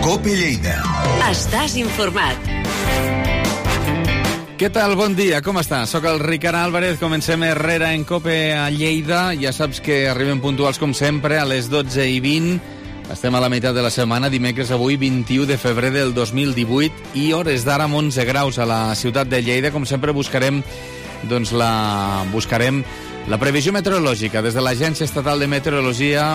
COPE Lleida. Estàs informat. Què tal? Bon dia, com estàs? Soc el Ricard Álvarez, comencem Herrera en COPE a Lleida. Ja saps que arribem puntuals com sempre a les 12:20. Estem a la meitat de la setmana, dimecres avui 21 de febrer del 2018 i hores d'ara amb 11 graus a la ciutat de Lleida. Com sempre buscarem la previsió meteorològica des de l'Agència Estatal de Meteorologia.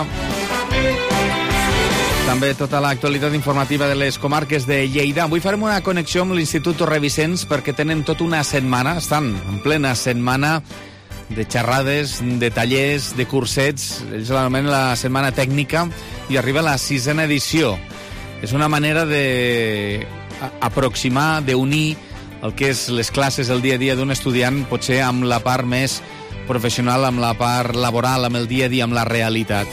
També tota l'actualitat informativa de les comarques de Lleida. Avui farem una connexió amb l'Institut Torre Vicenç perquè tenen tota una setmana, estan en plena setmana de xerrades, de tallers, de cursets. Ells l'anomenen la setmana tècnica i arriba a la 6ª edició. És una manera d'aproximar, d'unir el que és les classes, el dia a dia d'un estudiant, potser amb la part més professional, amb la part laboral, amb el dia a dia, amb la realitat.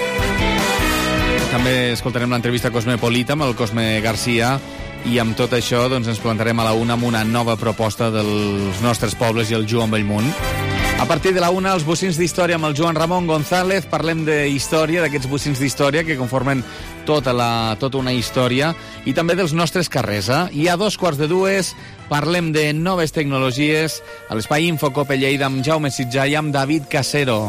També escoltarem l'entrevista Cosmopolita amb el Cosme Garcia i amb tot això doncs, ens plantarem a la 1 amb una nova proposta dels nostres pobles i el Joan Bellmunt. A partir de la 1, els bocins d'història amb el Joan Ramon González. Parlem d'història, d'aquests bocins d'història que conformen tota una història i també dels nostres carrers. I a 2:45 parlem de noves tecnologies a l'Espai Info COPE Lleida amb Jaume Sitjà i amb David Casero.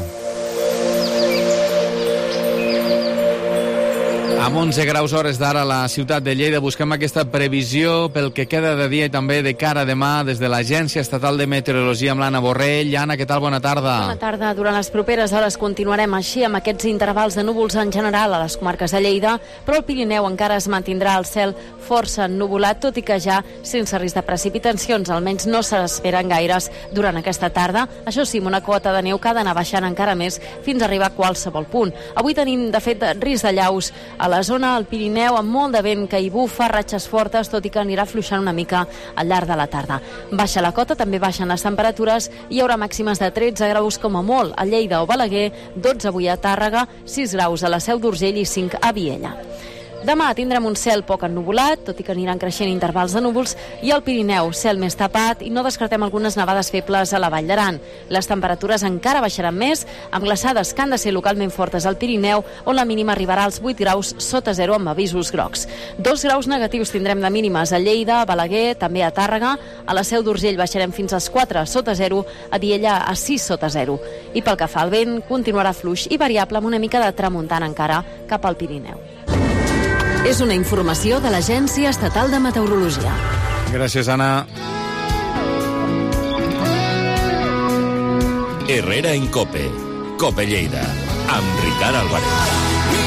Amb 11 graus hores d'ara a la ciutat de Lleida busquem aquesta previsió pel que queda de dia i també de cara a demà des de l'Agència Estatal de Meteorologia amb l'Anna Borrell. Anna, què tal? Bona tarda. Bona tarda. Durant les properes hores continuarem així amb aquests intervals de núvols en general a les comarques de Lleida, però el Pirineu encara es mantindrà el cel força ennuvolat, tot i que ja sense risc de precipitacions, almenys no se n'esperen gaires durant aquesta tarda. Això sí, una cota de neu que ha d'anar baixant encara més fins a arribar a qualsevol punt. Avui tenim, de fet, risc de llaus a la zona del Pirineu amb molt de vent que hi bufa, ratxes fortes, tot i que anirà afluixant una mica al llarg de la tarda. Baixa la cota, també baixen les temperatures i hi haurà màximes de 13 graus com a molt a Lleida o Balaguer, 12 avui a Tàrrega, 6 graus a la Seu d'Urgell i 5 a Viella. Demà tindrem un cel poc ennuvolat, tot i que aniran creixent intervals de núvols, i al Pirineu, cel més tapat, i no descartem algunes nevades febles a la Vall d'Aran. Les temperatures encara baixaran més, amb glaçades que han de ser localment fortes al Pirineu, on la mínima arribarà als 8 graus sota zero amb avisos grocs. 2 graus negatius tindrem de mínimes a Lleida, a Balaguer, també a Tàrrega. A la Seu d'Urgell baixarem fins als 4 sota zero, a Viella a 6 sota zero. I pel que fa al vent, continuarà fluix i variable amb una mica de tramuntana encara cap al Pirineu. És una informació de l'Agència Estatal de Meteorologia. Gràcies, Anna. Herrera en COPE. COPE Lleida. Amb Ricard Álvarez.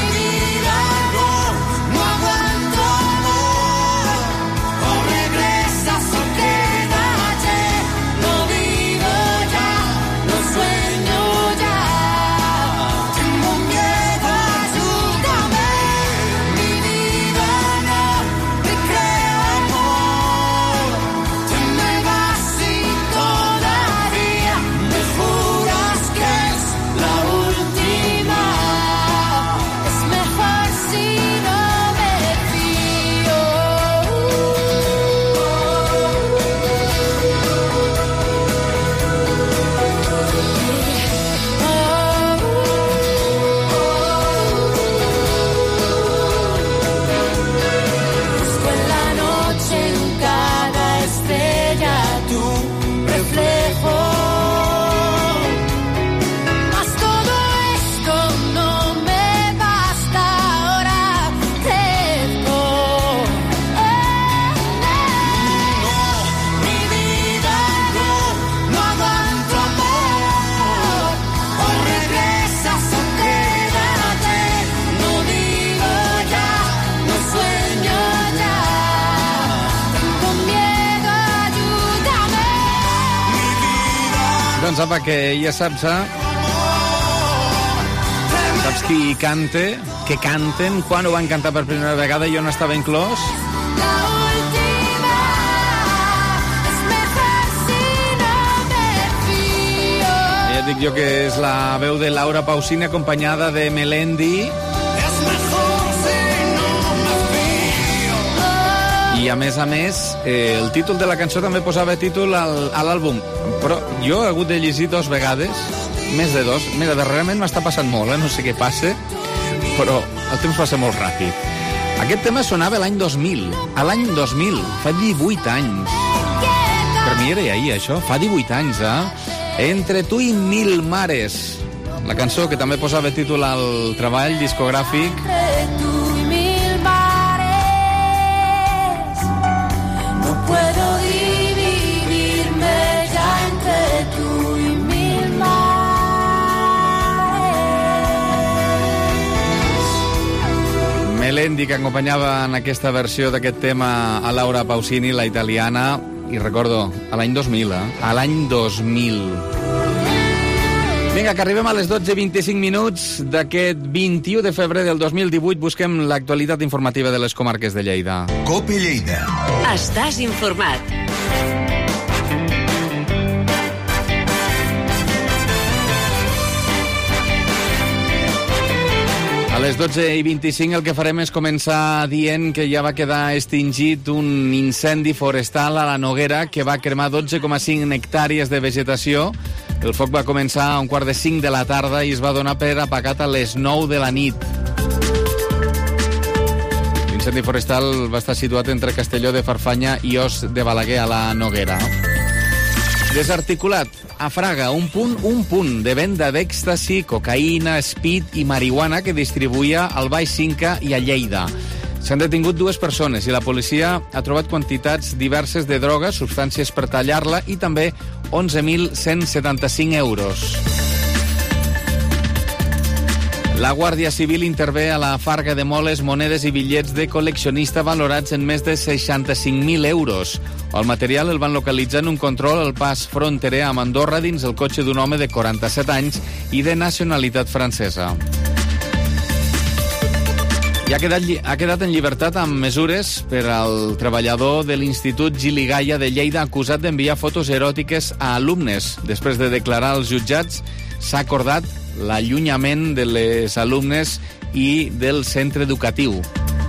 Doncs apa, que ja saps, saps qui canta, que canten, quan ho van cantar per primera vegada i on estava inclòs? Ja et dic jo que és la veu de Laura Pausini acompanyada de Melendi. I a més, el títol de la cançó també posava títol a l'àlbum. Però jo he hagut de llegir 2 vegades, més de 2. Mira, darrerament m'està passant molt, no sé què passa, però el temps passa molt ràpid. Aquest tema sonava l'any 2000. A l'any 2000, fa 18 anys. Per mi era ahir, això. Fa 18 anys, Entre tu i mil mares. La cançó que també posava títol al treball discogràfic. Entre tu y mil mares, no puedo dividirme ya entre tú y mil mares. Melendi, que acompanyava en aquesta versió d'aquest tema a Laura Pausini, la italiana, i recordo, a l'any 2000, a l'any 2000. Vinga, que arribem a les 12:25 d'aquest 21 de febrer del 2018. Busquem l'actualitat informativa de les comarques de Lleida. COPE Lleida. Estàs informat. A les 12:25 el que farem és començar dient que ja va quedar extingit un incendi forestal a la Noguera que va cremar 12,5 hectàrees de vegetació. El foc va començar a 4:45 de la tarda i es va donar per apagat a les 9 de la nit. L'incendi forestal va estar situat entre Castelló de Farfanya i Os de Balaguer a la Noguera. Desarticulat. A Fraga, un punt de venda d'èxtasi, cocaïna, speed i marihuana que distribuïa al Baix Cinca i a Lleida. S'han detingut 2 persones i la policia ha trobat quantitats diverses de droga, substàncies per tallar-la i també 11.175 euros. La Guàrdia Civil intervé a la Farga de Moles monedes i bitllets de col·leccionista valorats en més de 65.000 euros. El material el van localitzar en un control al pas fronterer amb Andorra dins el cotxe d'un home de 47 anys i de nacionalitat francesa. I ha quedat en llibertat amb mesures per al treballador de l'Institut Gili Gaia de Lleida acusat d'enviar fotos eròtiques a alumnes. Després de declarar als jutjats, s'ha acordat l'allunyament de les alumnes i del centre educatiu.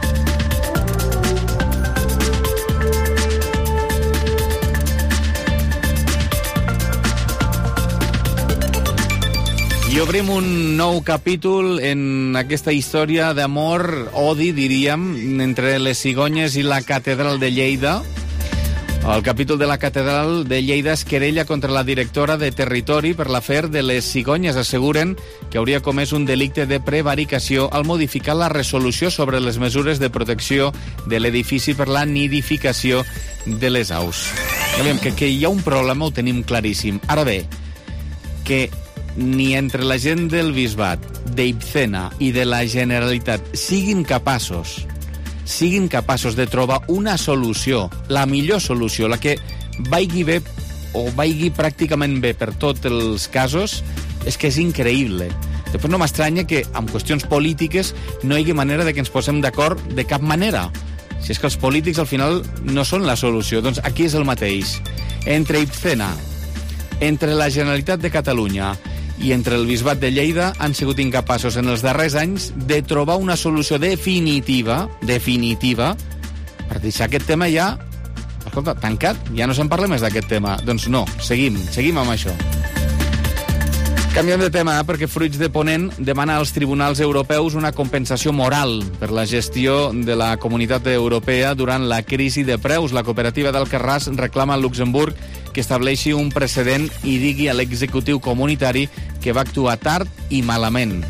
I obrim un nou capítol en aquesta història d'amor, odi, diríem, entre les cigonyes i la catedral de Lleida. El capítol de la catedral de Lleida es querella contra la directora de Territori per l'afer de les cigonyes. Asseguren que hauria comès un delicte de prevaricació al modificar la resolució sobre les mesures de protecció de l'edifici per la nidificació de les aus. Que hi ha un problema ho tenim claríssim. Ara bé, que ni entre la gent del Bisbat, d'Ibcena i de la Generalitat siguin capaços de trobar una solució, la millor solució, la que vaigui bé o vaigui pràcticament bé per tots els casos, és que és increïble. Després no m'estranya que amb qüestions polítiques no hi hagi manera de que ens posem d'acord de cap manera. Si és que els polítics al final no són la solució, doncs aquí és el mateix. Entre Ibcena, entre la Generalitat de Catalunya i entre el Bisbat de Lleida han sigut incapaços en els darrers anys de trobar una solució definitiva, per deixar aquest tema ja, escolta, tancat, ja no se'n parla més d'aquest tema. Doncs no, seguim amb això. Canviem de tema, perquè Fruits de Ponent demana als tribunals europeus una compensació moral per la gestió de la Comunitat Europea durant la crisi de preus. La cooperativa d'Alcarràs reclama a Luxemburg que estableixi un precedent i digui a l'executiu comunitari que va actuar tard i malament.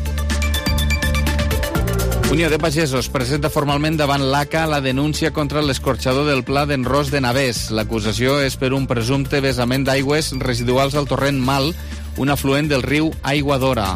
Unió de Pagesos presenta formalment davant l'ACA la denúncia contra l'escorxador del Pla d'en Ros de Navès. L'acusació és per un presumpte vessament d'aigües residuals al torrent Mal, un afluent del riu Aigua Dora.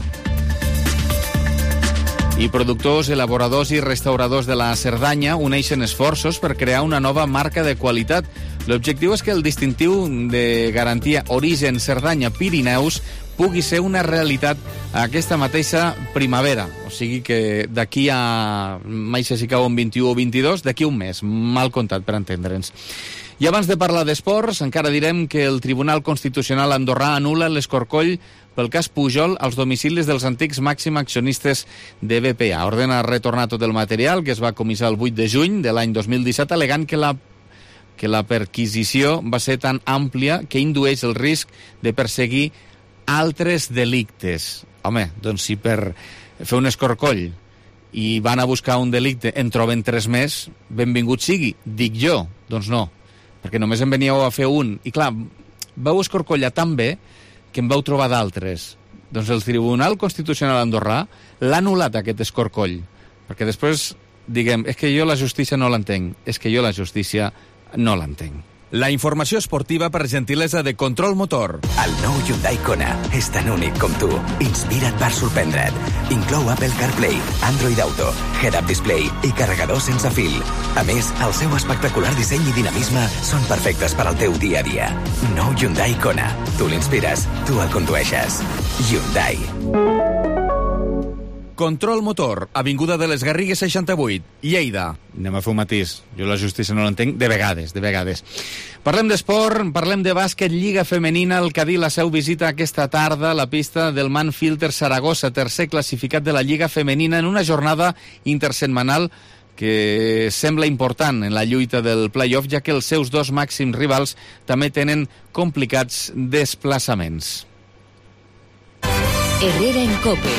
I productors, elaboradors i restauradors de la Cerdanya uneixen esforços per crear una nova marca de qualitat. L'objectiu és que el distintiu de garantia Origen Cerdanya Pirineus pugui ser una realitat aquesta mateixa primavera. O sigui que d'aquí a, mai sé si cau en 21 o 22, d'aquí un mes, mal comptat per entendre'ns. I abans de parlar d'esports, encara direm que el Tribunal Constitucional andorrà anul·la l'escorcoll pel cas Pujol als domicilis dels antics màxims accionistes de BPA. Ordena retornar tot el material que es va comissar el 8 de juny de l'any 2017, alegant que la perquisició va ser tan àmplia que indueix el risc de perseguir altres delictes. Home, doncs si per fer un escorcoll i van a buscar un delicte, en troben 3 més, benvingut sigui. Dic jo, doncs no, perquè només en veníeu a fer un. I clar, vau escorcollar tan bé que en vau trobar d'altres. Doncs el Tribunal Constitucional andorrà l'ha anul·lat, aquest escorcoll, perquè després diguem, és que jo la justícia no l'entenc, és que jo la justícia no l'entenc. La informació esportiva per gentilesa de Control Motor. El nou Hyundai Kona és tan únic com tu. Inspira't per sorprendre't. Inclou Apple CarPlay, Android Auto, Head-Up Display i carregador sense fil. A més, el seu espectacular disseny i dinamisme són perfectes per al teu dia a dia. Nou Hyundai Kona. Tu l'inspires, tu el condueixes. Hyundai. Control Motor, Avinguda de les Garrigues 68, Lleida. Anem a fer un matís. Jo la justícia no l'entenc de vegades, de vegades. Parlem d'esport, parlem de bàsquet, Lliga Femenina. El Cadí la seu visita aquesta tarda la pista del Manfilter Saragossa, tercer classificat de la Lliga Femenina, en una jornada intersetmanal que sembla important en la lluita del play-off, ja que els seus 2 màxims rivals també tenen complicats desplaçaments. Herrera en COPE.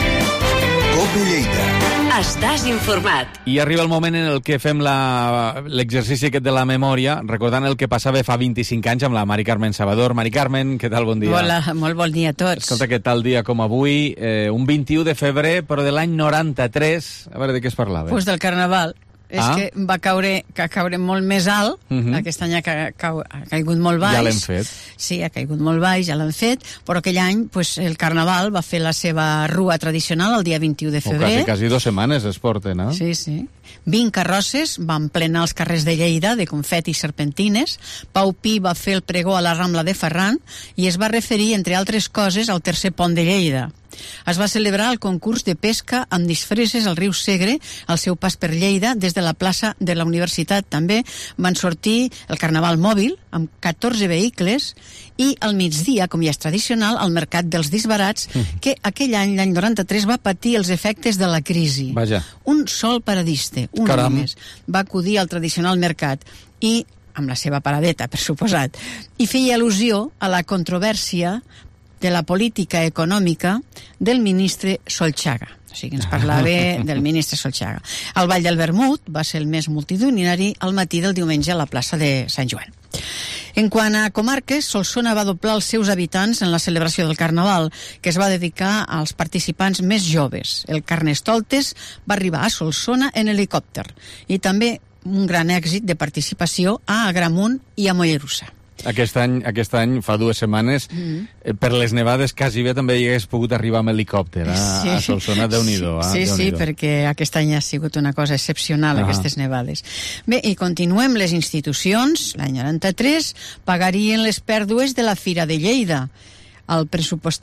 COPE Lleida. Estàs informat. I arriba el moment en el que fem l'exercici aquest de la memòria, recordant el que passava fa 25 anys amb la Mari Carmen Salvador. Mari Carmen, què tal? Bon dia. Hola, molt bon dia a tots. Escolta, què tal dia com avui? Un 21 de febrer, però de l'any 93. A veure, de què es parlava? Pues del Carnaval. És que va caure molt més alt. Aquest any ha caigut molt baix. Ja l'hem fet. Sí, ha caigut molt baix, ja l'hem fet, però aquell any pues, el Carnaval va fer la seva rua tradicional el dia 21 de febrer. Quasi 2 setmanes es porten, eh? Sí, sí. 20 carrosses van plenar els carrers de Lleida de confeti i serpentines. Pau Pi va fer el pregó a la Rambla de Ferran i es va referir, entre altres coses, al tercer pont de Lleida. Es va celebrar el concurs de pesca amb disfresses al riu Segre al seu pas per Lleida. Des de la plaça de la Universitat també van sortir el Carnaval mòbil amb 14 vehicles i al migdia, com ja és tradicional, el Mercat dels Disbarats, que aquell any, l'any 93, va patir els efectes de la crisi. Vaja. Un sol paradista, un només, va acudir al tradicional mercat i amb la seva paradeta, per suposat, i feia al·lusió a la controvèrsia de la política econòmica del ministre Solchaga. O sigui, ens parlava del ministre Solchaga. El Ball del Vermut va ser el més multitudinari al matí del diumenge a la plaça de Sant Joan. En quant a comarques, Solsona va doblar els seus habitants en la celebració del Carnaval, que es va dedicar als participants més joves. El Carnestoltes va arribar a Solsona en helicòpter i també un gran èxit de participació a Agramunt i a Mollerussa. Aquest any, fa 2 setmanes, per les nevades quasi bé també hi hagués pogut arribar amb helicòpter a Solsona, Déu-n'hi-do. Sí, perquè aquest any ha sigut una cosa excepcional, aquestes nevades. Bé, i continuem. Les institucions, l'any 93, pagarien les pèrdues de la Fira de Lleida. El pressupost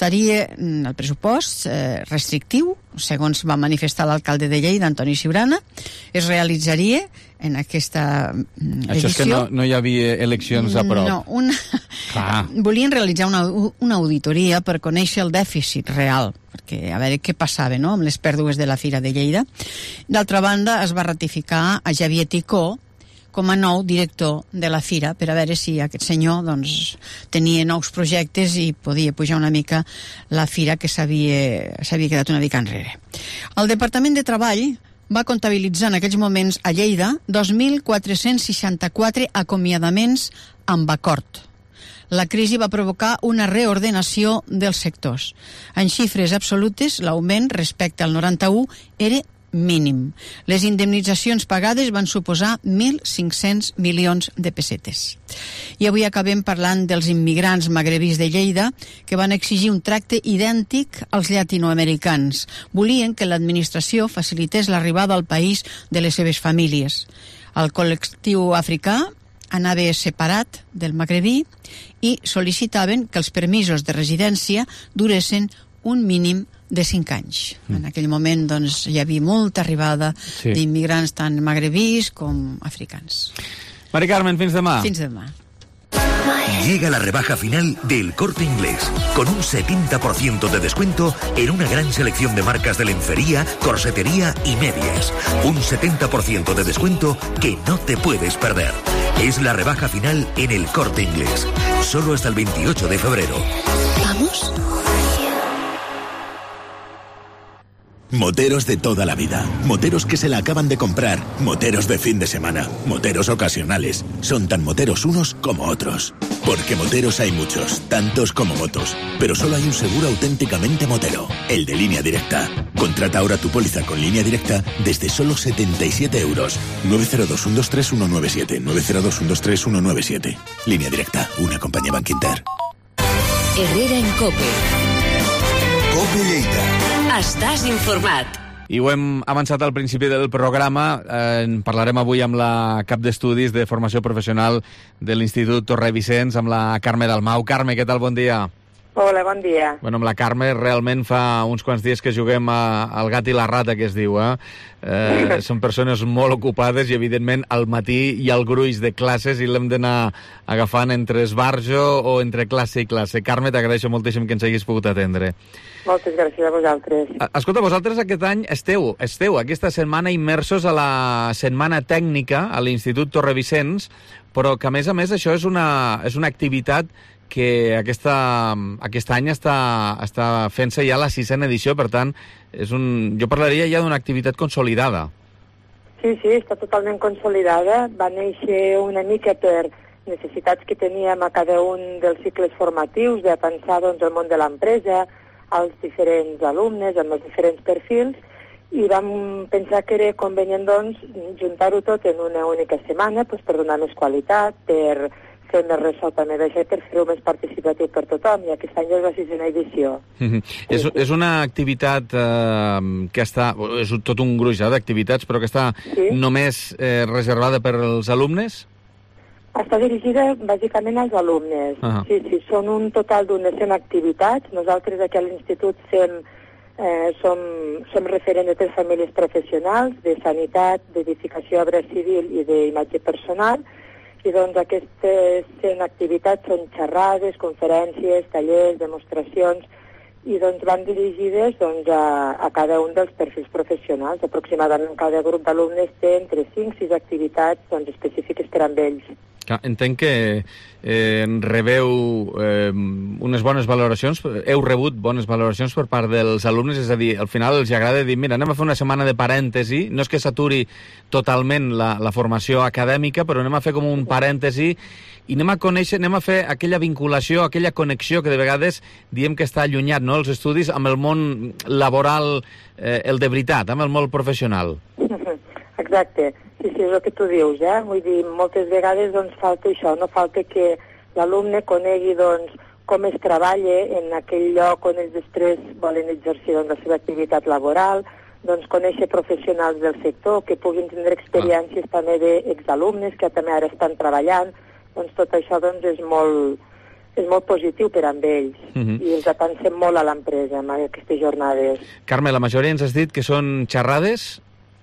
restrictiu, segons va manifestar l'alcalde de Lleida, Antoni Siurana, es realitzaria en aquesta edició. Això és que no hi havia eleccions a prop. No, volien realitzar una auditoria per conèixer el dèficit real, perquè a veure què passava, no?, amb les pèrdues de la Fira de Lleida. D'altra banda, es va ratificar a Xavier Ticó com a nou director de la Fira, per a veure si aquest senyor doncs, tenia nous projectes i podia pujar una mica la Fira, que s'havia quedat una mica enrere. El Departament de Treball va comptabilitzar en aquells moments a Lleida 2.464 acomiadaments amb acord. La crisi va provocar una reordenació dels sectors. En xifres absolutes, l'augment respecte al 91 era mínim. Les indemnitzacions pagades van suposar 1.500 milions de pessetes. I avui acabem parlant dels immigrants magrebís de Lleida, que van exigir un tracte idèntic als llatinoamericans. Volien que l'administració facilités l'arribada al país de les seves famílies. El col·lectiu africà anava separat del magrebí i sol·licitaven que els permisos de residència duressin un mínim de 5 anys. En aquell moment doncs, hi havia molta arribada d'immigrants tant magrebís com africans. Mari Carmen, fins demà. Fins demà. Llega la rebaja final del Corte Inglés, con un 70% de descuento en una gran selección de marcas de lencería, corsetería y medias. Un 70% de descuento que no te puedes perder. Es la rebaja final en el Corte Inglés, solo hasta el 28 de febrero. ¿Vamos? Moteros de toda la vida, moteros que se la acaban de comprar, moteros de fin de semana, moteros ocasionales. Son tan moteros unos como otros. Porque moteros hay muchos, tantos como motos. Pero solo hay un seguro auténticamente motero, el de Línea Directa. Contrata ahora tu póliza con Línea Directa desde solo 77 euros. 902-123-197, 902-123-197. Línea Directa, una compañía Bankinter. Herrera en COPE. COPE Lleida. Estàs informat. I ho hem avançat al principi del programa. En parlarem avui amb la cap d'estudis de formació professional de l'Institut Torre Vicenç, amb la Carme Dalmau. Carme, què tal? Bon dia. Hola, bon dia. Bueno, amb la Carme realment fa uns quants dies que juguem al gat i la rata, que es diu. Són persones molt ocupades i, evidentment, al matí hi ha el gruix de classes i l'hem d'anar agafant entre esbarjo o entre classe i classe. Carme, t'agraeixo moltíssim que ens haguis pogut atendre. Moltes gràcies a vosaltres. Escolta, vosaltres aquest any esteu aquesta setmana immersos a la Setmana Tècnica a l'Institut Torre Vicenç, però que, a més, això és una activitat que aquest any està fent-se ja la 6ª edició, per tant, jo parlaria ja d'una activitat consolidada. Sí, està totalment consolidada. Va néixer una mica per necessitats que teníem a cada un dels cicles formatius, de pensar el món de l'empresa, als diferents alumnes, amb els diferents perfils, i vam pensar que era convenient, juntar-ho tot en una única setmana, per donar més qualitat, per fer més ressò també d'això, per fer-ho més participatiu per tothom, i aquest any és la 6ª edició. És una activitat que està, és tot un gruix d'activitats, però que està només reservada per als alumnes? Està dirigida bàsicament als alumnes. Sí, són un total d'unes 100 activitats. Nosaltres aquí a l'Institut som referent de 3 famílies professionals, de sanitat, d'edificació, obra civil i d'imatge personal, i aquestes 100 activitats són xerrades, conferències, tallers, demostracions, i van dirigides a cada un dels perfils professionals. Aproximadament cada grup d'alumnes té entre 5 i 6 activitats específiques per a ells. Entenc que rebeu unes bones valoracions, heu rebut bones valoracions per part dels alumnes, és a dir, al final els agrada dir, mira, anem a fer una setmana de parèntesi, no és que s'aturi totalment la formació acadèmica, però anem a fer com un parèntesi i anem a conèixer, anem a fer aquella vinculació, aquella connexió que de vegades diem que està allunyat, no?, els estudis amb el món laboral, el de veritat, amb el món professional. Exacte. Sí, és el que tu dius, Vull dir, moltes vegades falta això, no falta que l'alumne conegui com es treballa en aquell lloc on ells després volen exercir la seva activitat laboral, conèixer professionals del sector, que puguin tindre experiències també d'exalumnes que també ara estan treballant, tot això és molt positiu per a ells i els atansem molt a l'empresa amb aquestes jornades. Carme, la majoria ens has dit que són xerrades?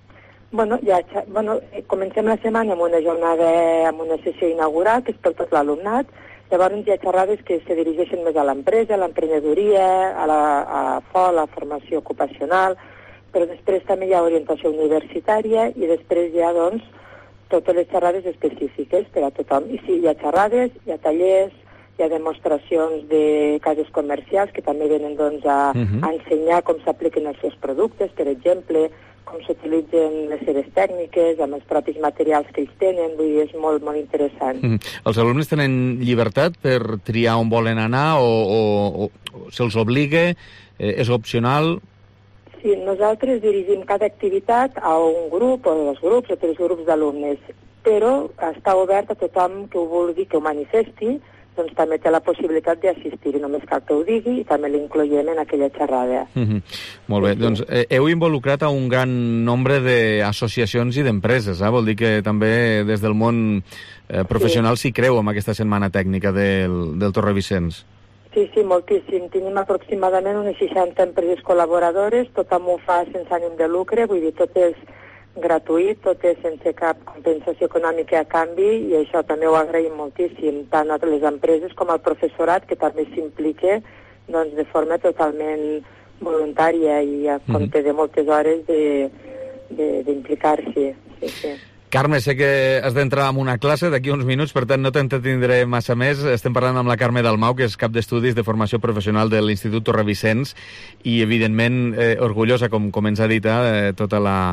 Comencem la setmana amb una jornada, amb una sessió inaugural, que és per tot l'alumnat. Llavors hi ha xerrades que se dirigeixen més a l'empresa, a l'emprenedoria, a la formació ocupacional, però després també hi ha orientació universitària i després hi ha, totes les xerrades específiques per a tothom. I sí, hi ha xerrades, hi ha tallers, hi ha demostracions de cases comercials que també venen a ensenyar com s'apliquen els seus productes, per exemple, com s'utilitzen les seves tècniques, amb els propis materials que ells tenen, vull dir, és molt, molt interessant. Els alumnes tenen llibertat per triar on volen anar o se'ls obliga? És opcional? Sí, nosaltres dirigim cada activitat a un grup o 2 grups o 3 grups d'alumnes, però està obert a tothom que ho vulgui, que ho manifesti, també té la possibilitat d'assistir-hi, només cal que ho digui i també l'incloiem en aquella xerrada. Molt bé, heu involucrat a un gran nombre d'associacions i d'empreses, vol dir que també des del món professional s'hi creu amb aquesta setmana tècnica del Torre Vicenç. Sí, moltíssim. Tenim aproximadament unes 60 empreses col·laboradores, tothom ho fa sense ànim de lucre, vull dir, tot és gratuït, tot és sense cap compensació econòmica a canvi, i això també ho agraïm moltíssim, tant a les empreses com al professorat, que també s'implica de forma totalment voluntària i a compte de moltes hores d'implicar-s'hi. Sí. Carme, sé que has d'entrar en una classe d'aquí uns minuts, per tant no t'entretindré massa més. Estem parlant amb la Carme Dalmau, que és cap d'estudis de formació professional de l'Institut Torrevicenç, i evidentment orgullosa, com ens ha dit, tot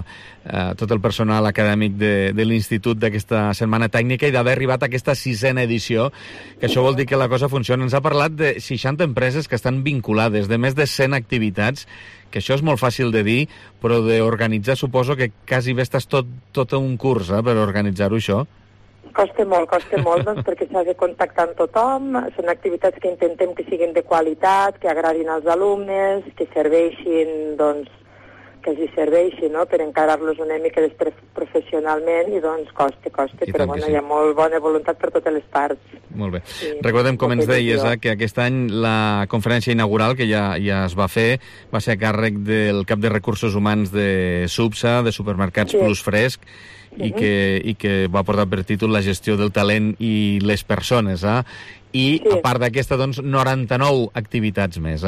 el personal acadèmic de l'Institut d'aquesta setmana tècnica i d'haver arribat a aquesta 6a edició, que això vol dir que la cosa funciona. Ens ha parlat de 60 empreses que estan vinculades, de més de 100 activitats, que això és molt fàcil de dir, però d'organitzar suposo que quasi bé estàs tot un curs per organitzar-ho, això. Costa molt, doncs, perquè s'ha de contactar amb tothom. Són activitats que intentem que siguin de qualitat, que agradin als alumnes, que serveixin, doncs, que els hi serveixi, no?, per encarar-los una mica després professionalment, i doncs costa, però bueno, hi ha molt bona voluntat per totes les parts. Molt bé. Sí. Recordem, com ens deies, que aquest any la conferència inaugural, que ja es va fer, va ser a càrrec del cap de recursos humans de SUPSA, de Supermercats Plus Fresc, i que va portar per títol la gestió del talent i les persones, i a part d'aquesta, doncs, 99 activitats més,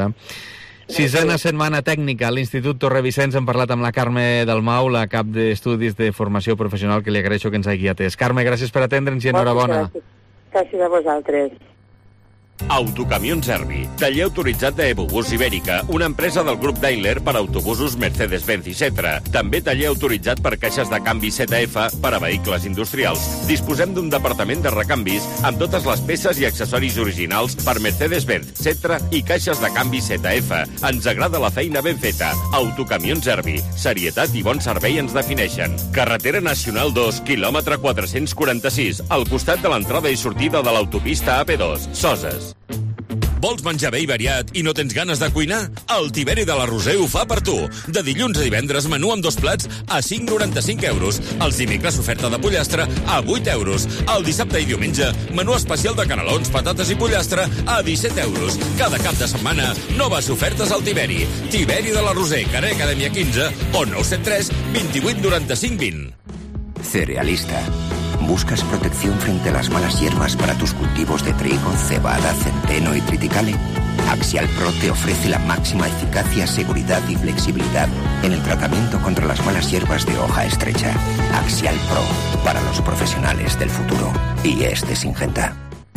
6a setmana tècnica a l'Institut Torrevicenç. Hem parlat amb la Carme Dalmau, la cap d'estudis de formació professional, que li agraeixo que ens hagi atès. Carme, gràcies per atendre'ns i enhorabona. Gràcies a vosaltres. Autocamions Servi, taller autoritzat d'Ebobús Ibèrica, una empresa del grup Daimler per autobusos Mercedes-Benz i Setra. També taller autoritzat per caixes de canvi ZF per a vehicles industrials. Disposem d'un departament de recanvis amb totes les peces i accessoris originals per Mercedes-Benz, Setra i caixes de canvi ZF. Ens agrada la feina ben feta. Autocamions Servi, serietat i bon servei ens defineixen. Carretera Nacional 2, quilòmetre 446, al costat de l'entrada i sortida de l'autopista AP2, Soses. Vols menjar bé i variat i no tens ganes de cuinar? El Tiberi de la Roser ho fa per tu. De dilluns a divendres, menú amb 2 plats a 5,95 euros. Els dimecres, oferta de pollastre a 8 euros. El dissabte i diumenge, menú especial de canelons, patates i pollastre a 17 euros. Cada cap de setmana, noves ofertes al Tiberi. Tiberi de la Roser, carrer Acadèmia 15 o 973 28 95 20. Cerealista. ¿Buscas protección frente a las malas hierbas para tus cultivos de trigo, cebada, centeno y triticale? Axial Pro te ofrece la máxima eficacia, seguridad y flexibilidad en el tratamiento contra las malas hierbas de hoja estrecha. Axial Pro, para los profesionales del futuro. Y este Singenta.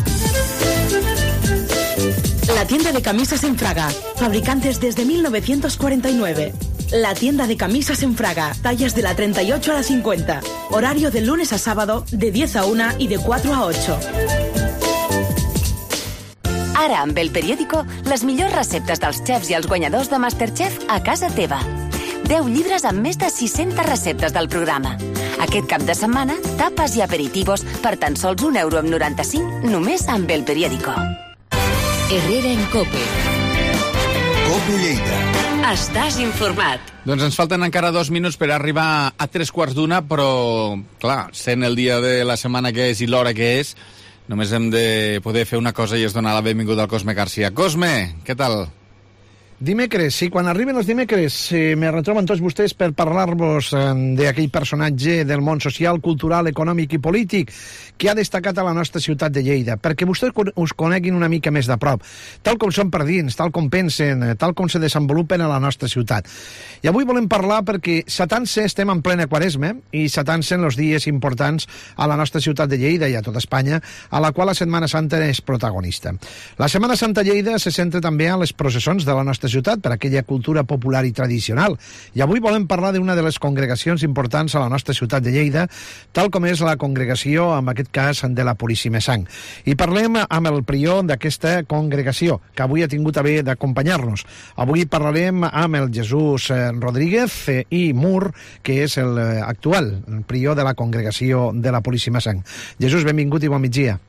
La tienda de camisas en Fraga, fabricantes desde 1949. La tienda de camisas en Fraga, tallas de la 38 a la 50. Horario de lunes a sábado, de 10 a 1 y de 4 a 8. Ara, amb El Periódico, les millors receptes dels xefs i els guanyadors de Masterchef a casa teva. 10 llibres amb més de 600 receptes del programa. Aquest cap de setmana, tapes i aperitivos per tan sols €1,95 només amb El Periódico. Herrera en COPE. COPE Lleida. Estàs informat. Doncs ens falten encara 2 minuts per arribar a 3:15, però, clar, sent el dia de la setmana que és i l'hora que és, només hem de poder fer una cosa i és donar la benvinguda al Cosme Garcia. Cosme, què tal? Dimecres, sí, quan arriben els dimecres me retroben tots vostès per parlar-vos d'aquell personatge del món social, cultural, econòmic i polític que ha destacat a la nostra ciutat de Lleida, perquè vostès us coneguin una mica més de prop, tal com són per dins, tal com pensen, tal com se desenvolupen a la nostra ciutat. I avui volem parlar perquè s'atança, estem en plena quaresma, i s'atancen els dies importants a la nostra ciutat de Lleida i a tota Espanya, a la qual la Setmana Santa és protagonista. La Setmana Santa Lleida se centra també en les processons de la nostra ciutat per aquella cultura popular i tradicional. I avui volem parlar d'una de les congregacions importants a la nostra ciutat de Lleida, tal com és la congregació, en aquest cas, de la Puríssima Sang. I parlem amb el prior d'aquesta congregació, que avui ha tingut a bé d'acompanyar-nos. Avui parlarem amb el Jesús Rodríguez i Mur, que és l'actual prior de la congregació de la Puríssima Sang. Jesús, benvingut i bon migdia.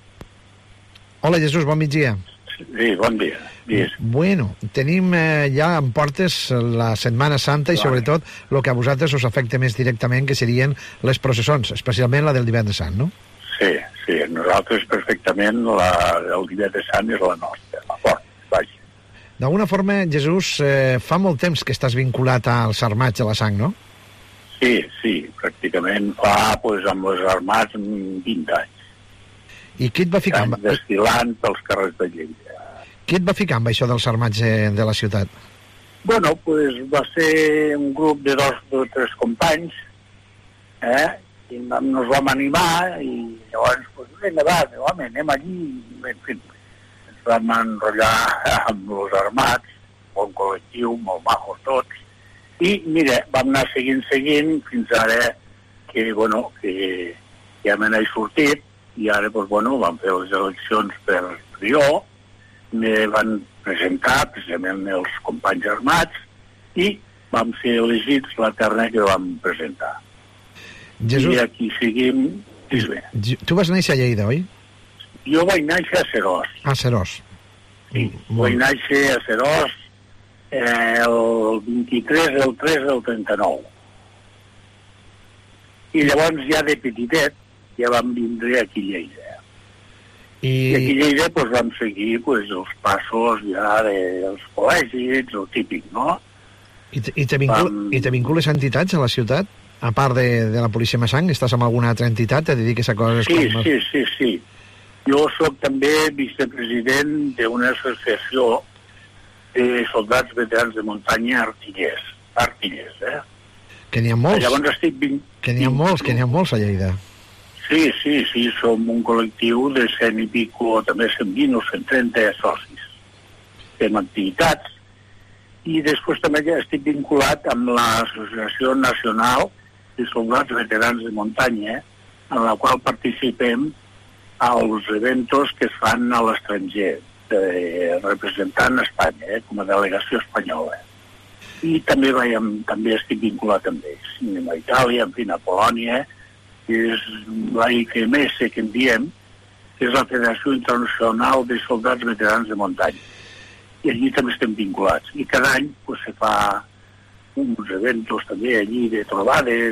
Hola, Jesús, bon migdia. Sí, bon dia. Bueno, tenim ja en portes la Setmana Santa i sobretot el que a vosaltres us afecta més directament, que serien les processons, especialment la del Divendres Sant, no? Sí, nosaltres perfectament el Divendres Sant és la nostra, la forta, vaja. D'alguna forma, Jesús, fa molt temps que estàs vinculat als Armats de la Sang, no? Sí, pràcticament fa, amb les Armats, 20 anys. I qui et va ficar? Desfilant pels carrers de Lleida. Qui et va ficar amb això dels Armats de la ciutat? Bueno, va ser un grup de 2 o 3 companys, I nos vam animar i llavors, pues, vinga, va, home, anem allí. En fi, ens vam enrotllar amb els armats, bon col·lectiu, molt majos tots, i, mira, vam anar seguint fins ara que, bueno, que ja me n'he sortit, i ara, pues, bueno, vam fer les eleccions per Prió, me van presentar precisament els companys armats i vam ser elegits la terna que vam presentar. Jesús, i aquí seguim. Tu vas néixer a Lleida, oi? Jo vaig néixer a Serós. A Serós. Sí, vaig néixer a Serós el 23 del 3 del 39. I llavors ja de petitet ja vam vindre aquí a Lleida. I aquí a Lleida pues, vam seguir pues, els passos ja dels col·legis, el típic, no? I te vincules a entitats a la ciutat? A part de la policia Massang, estàs amb alguna altra entitat? Te dediques a coses com... Sí. Jo sóc també vicepresident d'una associació de soldats veterans de muntanya artillers, Que n'hi ha molts. Llavors estic Que n'hi ha molts a Lleida. Sí, som un col·lectiu de 100 i pico, també 120 o 130 socis. Fem activitats i després també estic vinculat amb l'Associació Nacional de Soldats Veterans de Muntanya, en la qual participem als eventos que es fan a l'estranger, representant Espanya, com a delegació espanyola. I també estic vinculat amb ells. Anem a Itàlia, en fi, a Polònia, que és la IFMS, que en diem, que és la Federació Internacional de Soldats Veterans de Muntanya. I allí també estem vinculats. I cada any pues, se fa uns eventos també allí de trobades,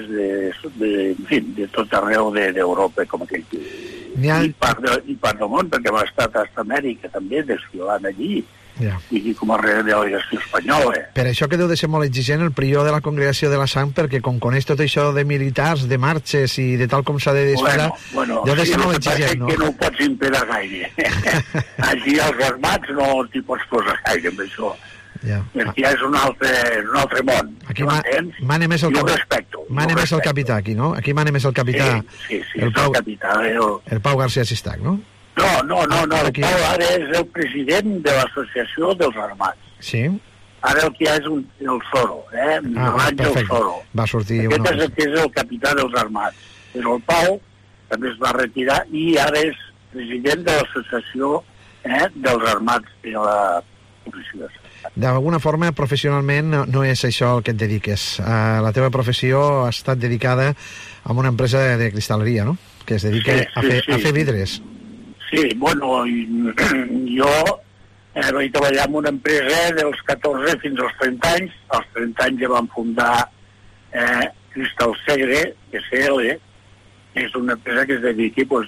de tot arreu d'Europa, com aquell que... I part del món, perquè hem estat a Amèrica també, desfilant allí. I com a delegació espanyola. Per això que deu de ser molt exigent el prior de la Congregació de la Sang, perquè com coneix tot això de militars, de marxes i de tal com s'ha de desfilar, deu de ser molt exigent, no? Que no ho pots impedir gaire. Allí als armats no t'hi pots posar gaire amb això. Perquè és un altre món. Aquí mana més el capità, aquí, no? Aquí mana més el capità. Sí, el capità. El Pau García Sistac, no? No, el Pau ara és el president de l'Associació dels Armats. Sí. Ara el que hi ha és el Soro, Àngel Soro. Va sortir Aquest és el que és el capità dels Armats. És el Pau, també es va retirar, i ara és president de l'Associació dels Armats de la Policia. D'alguna forma, professionalment, no és això el que et dediques. La teva professió ha estat dedicada a una empresa de cristal·leria, no? Que es dedica a fer vidres. Sí, bueno, jo vaig treballar en una empresa dels 14 fins als 30 anys. Als 30 anys ja vam fundar Cristal Segre, SL, que és una empresa que es dediqui pues,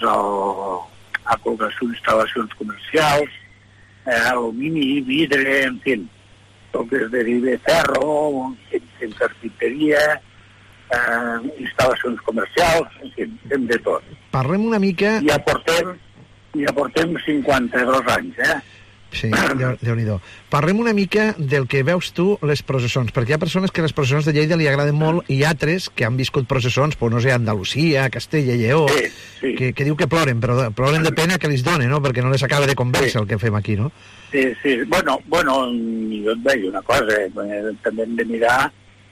a col·locació d'instal·lacions comercials, alumini, vidre, en fi, tot que es deriva de ferro, en carpinteria, instal·lacions comercials, en fi, fem de tot. Parlem una mica... Ja portem 52 anys, Sí, Déu-n'hi-do. Parlem una mica del que veus tu les processons, perquè hi ha persones que les processons de Lleida li agraden molt i altres que han viscut processons, pues, no sé, Andalusia, Castella i Lleó, que diu que ploren, però ploren de pena que li dona, no?, perquè no les acaba de convèncer el que fem aquí, no? Sí. Bueno, jo et veig una cosa, també hem de mirar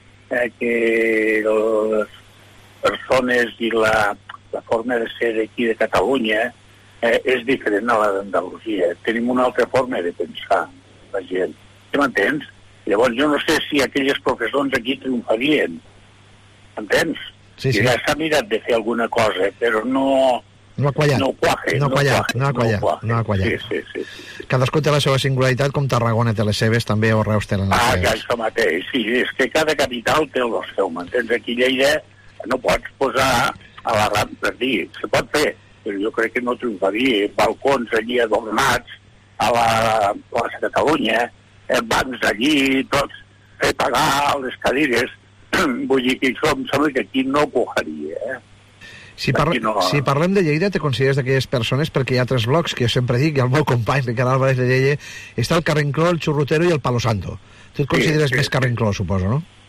que les persones i la forma de ser d'aquí de Catalunya és diferent a la d'Andalusia. Tenim una altra forma de pensar, la gent. M'entens? Llavors jo no sé si aquelles professors aquí triomfarien. M'entens? Sí. Ja s'ha mirat de fer alguna cosa, però no ha quallat. No ha quallat. Sí. Cadascú té la seva singularitat, com Tarragona té les seves, també, o Reus té les seves. Això mateix, sí. És que cada capital té el seu, m'entens? Aquí a Lleida no pots posar a la RAM per dir, se pot fer, però jo crec que no triomfaria. Balcons allí adornats a la plaça Catalunya, bancs allí, tots, fer pagar les cadires. Vull dir que això em sembla que aquí no cojaria, Si parlem de Lleida, te consideres d'aquelles persones, perquè hi ha 3 blocs que jo sempre dic, i el meu company Ricard Álvarez de Lleida, està el Carrencló, el Xurrutero i el Palo Santo. Tu et consideres més Carrencló, suposo, no?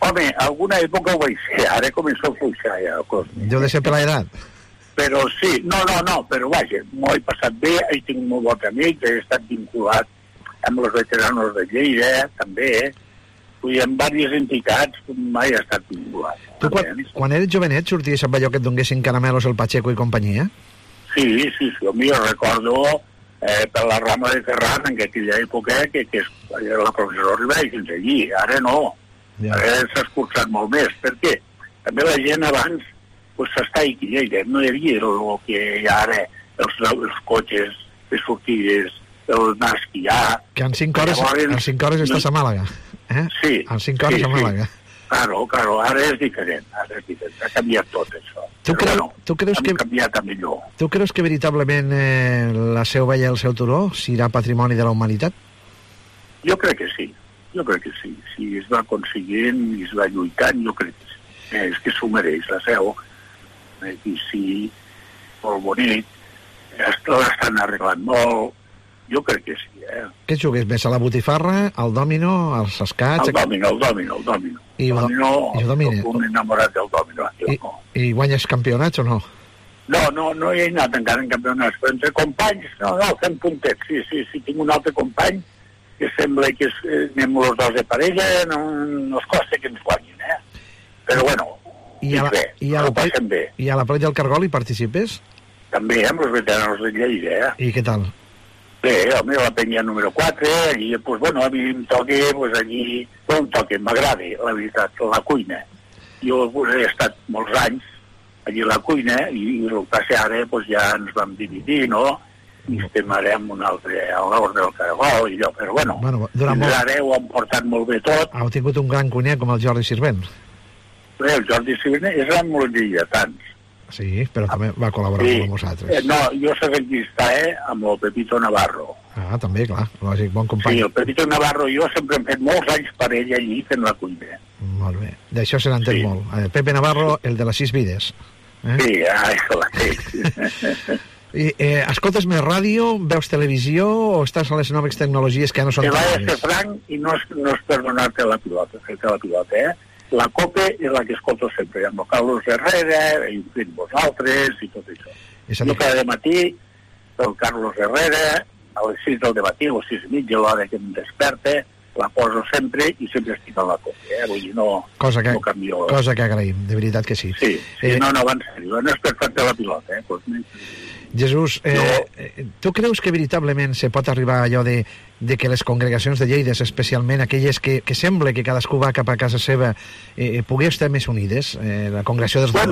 Home, alguna època ho vaig ser, ara començo a fluixar ja. Deu de ser per l'edat. Però sí, no, però vaja, m'ho he passat bé, he tingut molt bons amics, he estat vinculat amb els veteranos de Lleida, també, vull dir, amb diverses entitats, mai he estat vinculat. Tu, quan eres jovenet, sorties amb allò que et donguessin caramelos el Pacheco i companyia? Sí, a mi recordo per la Rambla de Ferran, en aquella època, que la professora Ribera i fins allí, ara no. Ja. Ara s'ha escurçat molt més. Per què? També la gent abans s'està aquí, no hi havia el que hi ha ara, els cotxes, les sortides, el anar a esquiar... Que en 5 hores estàs a Màlaga. Sí. En 5 hores a Màlaga. Claro, ara és diferent, ha canviat tot això. Tu creus que canviat a millor. Tu creus que veritablement la Seu Vella i el seu turó serà patrimoni de la humanitat? Jo crec que sí. Si es va aconseguint i es va lluitant, jo crec que sí. És que s'ho mereix, la Seu. I sí, molt bonic, l'estan arreglant molt, jo crec que sí, Què jugues més, a la botifarra, al dòmino, als escats? El dòmino. I ho domines? Un enamorat del dòmino. I guanyes campionats o no? No he anat encara en campionats, però entre companys, fem puntets, sí, tinc un altre company que sembla que anem els dos de parella, no es costa que ens guanyin, Però bueno, ho passem bé. I a la Plec del Cargol hi participes? També, amb els veteranos de Lleida, I què tal? Bé, home, la penya número 4, allí, a mi em toca, allí, m'agrada, la veritat, la cuina. Jo he estat molts anys allí a la cuina i el que passa ara, ja ens vam dividir, no? I estem ara amb un altre, a l'Hort del Caragol i allò, però fins ara ho han portat molt bé tot. Heu tingut un gran cuiner com el Jordi Sirvent. Bé, el Jordi Sirvent és amb els lleidatans. Sí, però també va col·laborar amb vosaltres. No, jo sé qui està, amb el Pepito Navarro. Ah, també, clar, lògic, bon company. Sí, el Pepito Navarro i jo sempre hem fet molts anys per ell allí fent la cuina. Molt bé, d'això se n'entén molt. Pepe Navarro, el de les 6 vides. Sí, clar. I, escoltes més ràdio, veus televisió o estàs a les noves tecnologies que no són tan noves? Te vaig a ser franc i no és per donar-te la pilota, La COPE és la que escolto sempre, amb el Carlos Herrera, i vosaltres, i tot això. Jo cada matí, el Carlos Herrera, a les 6 del matí, o 6 i mitja, a l'hora que em desperta, la poso sempre i sempre estic a la COPE, Vull dir, no canvio. Cosa que agraïm, de veritat que sí. Sí, no, va en sèrio, no és per fer-te la pilota, Jesús, tu creus que veritablement se pot arribar a allò de que les congregacions de Lleida, especialment aquelles que sembla que cadascú va cap a casa seva, pugui estar més unides? La congregació dels...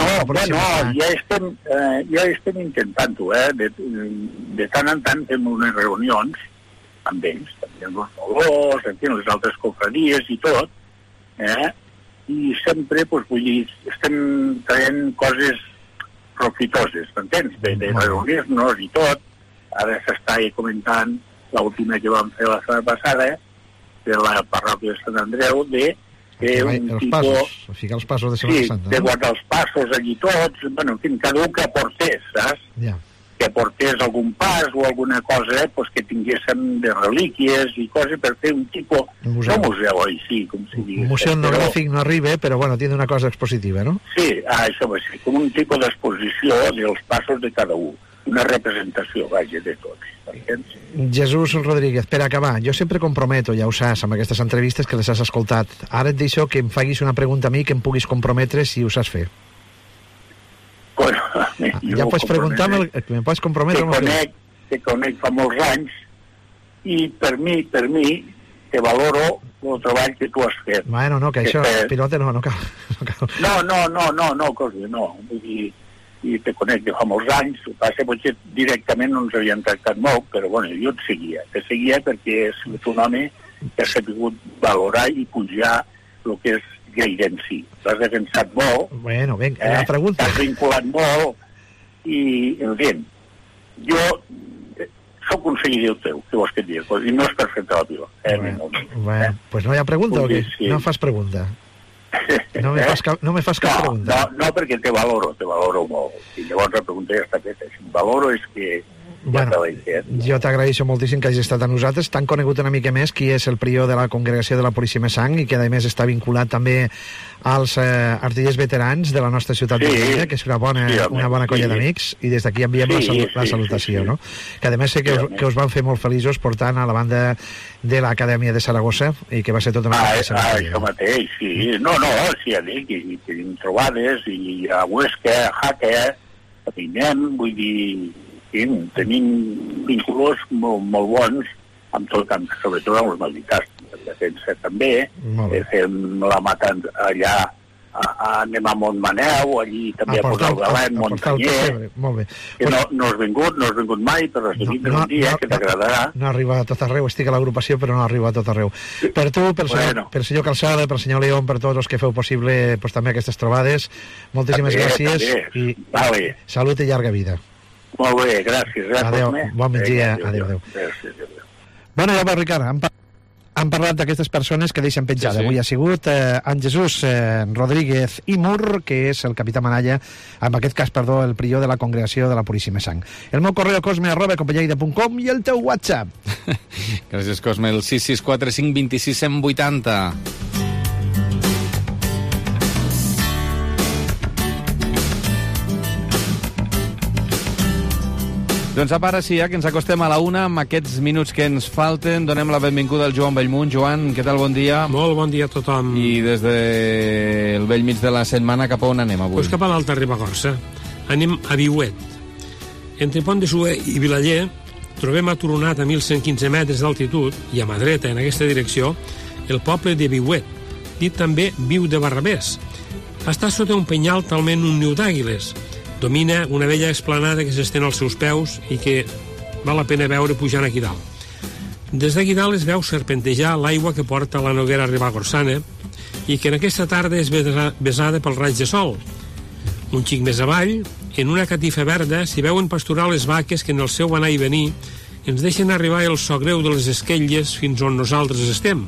Ja estem intentant-ho, de tant en tant fem unes reunions amb ells, també amb els valors, les altres cofradies i tot, i sempre, vull dir, estem traient coses profitoses, m'entens? De reunir-nos i tot. Ara s'està comentant l'última que vam fer la setmana passada de la parròquia de Sant Andreu de un tipus... Ficar els passos de Setmana Santa. Sí, de guardar els passos allí tots, en fi, cada un que aportés, saps? Que aportés algun pas o alguna cosa que tinguéssim de relíquies i coses per fer un tipus... No museu, sí, com si digués. Un museu etnogràfic no arriba, però bueno, tiene una cosa expositiva, no? Sí, això va ser, com un tipus d'exposició dels passos de cada un. Una representació, vaja, de tots. Jesús Rodríguez, per acabar, jo sempre comprometo, ja ho saps, amb aquestes entrevistes que les has escoltat. Ara et deixo que em facis una pregunta a mi que em puguis comprometre si ho saps fer. Bueno, ja pots preguntar, me pots comprometre. Te conec fa molts anys i per mi te valoro el treball que tu has fet. Bueno, no, que això, pilota no cal. No, cosa, no. Vull dir, i te conec de fa molts anys, ho passa potser directament no ens havien tractat molt, però bueno, jo et seguia perquè és un home que ha sabut valorar i pujar el que és Lleida en si. L'has defensat molt. Bueno, vinga, la pregunta. T'has vinculat molt i, en fi, jo soc un seguidor teu, què vols que et digui? I no és per fer-te la pila. Bueno, pues no hi ha pregunta o què? No fas pregunta. No me fas cap pregunta. No, perquè te valoro molt. I llavors la pregunta ja està feta. Si em valoro és que Bueno, jo t'agraeixo moltíssim que hagis estat amb nosaltres. T'han conegut una mica més qui és el prior de la Congregació de la Puríssima Sang i que, a més, està vinculat també als artillers veterans de la nostra ciutat de Lleida, que és una bona colla d'amics, i des d'aquí enviem la salutació, no? Que, a més, sé que us van fer molt feliços portant a la banda de l'Acadèmia de Saragossa i que va ser tota una cosa. Això mateix, sí. No, sí, ja dic, i tenim trobades, i a Huesca, a Jaca, a Pinyem, vull dir... Sí, tenim vínculos molt bons amb tot, sobretot amb els militars de defensa també. Fem la matant allà, anem a Montmaneu, allí també a posar el Belém, Montanyer. Molt bé. Que no has vingut mai, però has vingut un dia que t'agradarà. No arriba a tot arreu, estic a l'agrupació, però no arriba a tot arreu. Per tu, pel senyor Calçada, pel senyor León, per tots els que feu possible també aquestes trobades, moltíssimes gràcies i salut i llarga vida. Molt bé, gràcies. Adéu, bon migdia. Adéu. Bueno, ja va, Ricard, hem parlat d'aquestes persones que deixen penjada. Avui ha sigut en Jesús Rodríguez i Mur, que és el capità Manalla, en aquest cas, el prior de la Congregació de la Puríssima Sang. El meu correu cosme@copelleida.com i el teu WhatsApp. Gràcies, Cosme. El 664 526 180. Doncs ara sí, que ens acostem a la una, amb aquests minuts que ens falten, donem la benvinguda al Joan Bellmunt. Joan, què tal, bon dia? Molt bon dia a tothom. I des del bell mig de la setmana, cap a on anem avui? Pues cap a l'Alta Ribagorça. Anem a Viuet. Entre Pont de Suer i Vilaller trobem aturonat a 1.115 metres d'altitud i a mà dreta, en aquesta direcció, el poble de Viuet, dit també Viu de Barrabés. Està sota un penyal talment un niu d'àguiles. Domina una vella esplanada que s'estén als seus peus i que val la pena veure pujant aquí dalt. Des d'aquí dalt es veu serpentejar l'aigua que porta la Noguera Ribagorsana i que en aquesta tarda és besada pel raig de sol. Un xic més avall, en una catifa verda, s'hi veuen pasturar les vaques que en el seu anar i venir ens deixen arribar el so greu de les esquelles fins on nosaltres estem.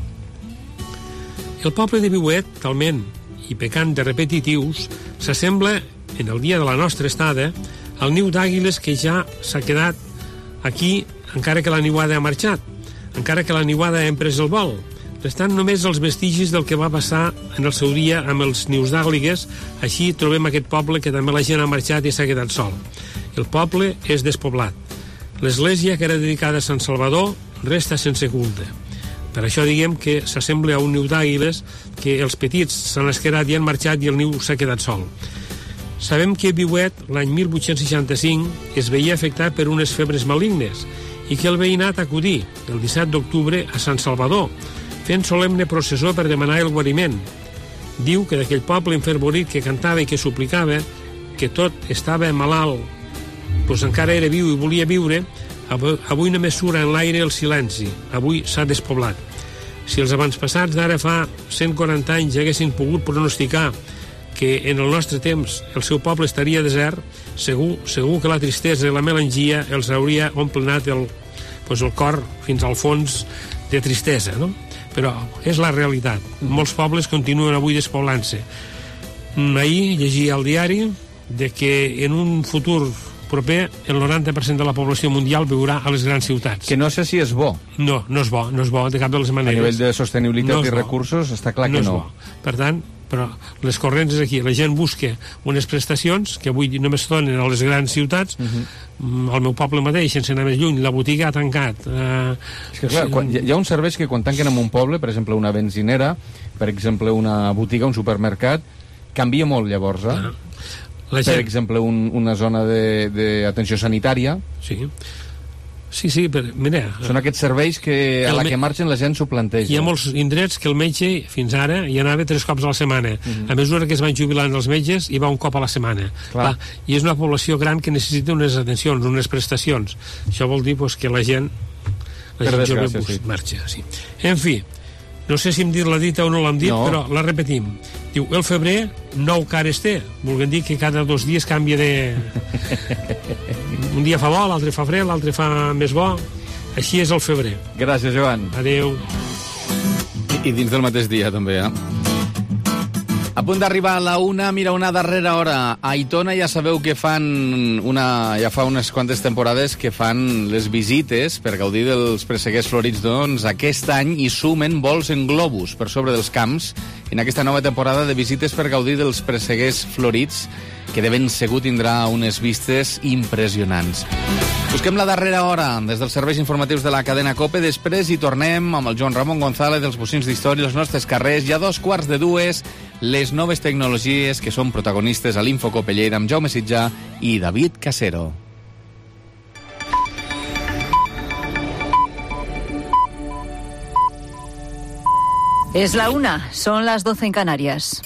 El poble de Viuet, talment i pecant de repetitius, s'assembla en el dia de la nostra estada, el niu d'àguiles que ja s'ha quedat aquí, encara que la niuada ha marxat, encara que la niuada ha emprès el vol. Restant només els vestigis del que va passar en el seu dia amb els nius d'àguiles, així trobem aquest poble que també la gent ha marxat i s'ha quedat sol. El poble és despoblat. L'església, que era dedicada a Sant Salvador, resta sense culte. Per això diguem que s'assembla a un niu d'àguiles que els petits s'han esquedat i han marxat i el niu s'ha quedat sol. Sabem que Viuet, l'any 1865, es veia afectat per unes febres malignes i que el veïnat acudí, el 17 d'octubre, a Sant Salvador, fent solemne processó per demanar el guariment. Diu que d'aquell poble enfervorit que cantava i que suplicava, que tot estava malalt, doncs encara era viu i volia viure, avui només surt en l'aire el silenci, avui s'ha despoblat. Si els avantpassats d'ara fa 140 anys haguessin pogut pronosticar que en el nostre temps el seu poble estaria desert, segur que la tristesa i la melangia els hauria omplenat el cor fins al fons de tristesa, no? Però és la realitat. Molts pobles continuen avui despoblant-se. Ahir llegia al diari de que en un futur proper el 90% de la població mundial viurà a les grans ciutats. Que no sé si és bo. No és bo de cap de les maneres. A nivell de sostenibilitat i recursos està clar que no. Per tant, però les corrents és aquí, la gent busca unes prestacions que avui només donen a les grans ciutats. Al meu poble mateix, sense anar més lluny, la botiga ha tancat. És que clar, hi ha uns serveis que quan tanquen en un poble, per exemple una benzinera, per exemple una botiga, un supermercat, canvia molt llavors, Per exemple una zona d'atenció sanitària. Sí, però mira... Són aquests serveis que a la que marxen la gent s'ho planteja. Hi ha molts indrets que el metge, fins ara, hi anava 3 cops a la setmana. A mesura que es van jubilant els metges, hi va un cop a la setmana. Clar. I és una població gran que necessita unes atencions, unes prestacions. Això vol dir que la gent jove marxa. Sí. En fi, no sé si hem dit la dita o no l'hem dit, però la repetim. Diu, el febrer 9 cares té. Volguem dir que cada 2 dies canvia de... Un dia fa bo, l'altre fa fred, l'altre fa més bo. Així és el febrer. Gràcies, Joan. Adéu. I dins del mateix dia, també, A punt d'arribar a la una, mira, una darrera hora. A Aitona ja sabeu que ja fa unes quantes temporades que fan les visites per gaudir dels presseguers florits. Doncs aquest any hi sumen vols en globus per sobre dels camps en aquesta nova temporada de visites per gaudir dels presseguers florits, que de ben segur tindrà unes vistes impressionants. Busquem la darrera hora des dels serveis informatius de la cadena COPE. Després hi tornem amb el Joan Ramon González dels Bocins d'Història, els nostres carrers. I a 2:15, les noves tecnologies que són protagonistes a l'Info COPE Lleida amb Jaume Sitjà i David Casero. Es la 1, son las 12 en Canarias.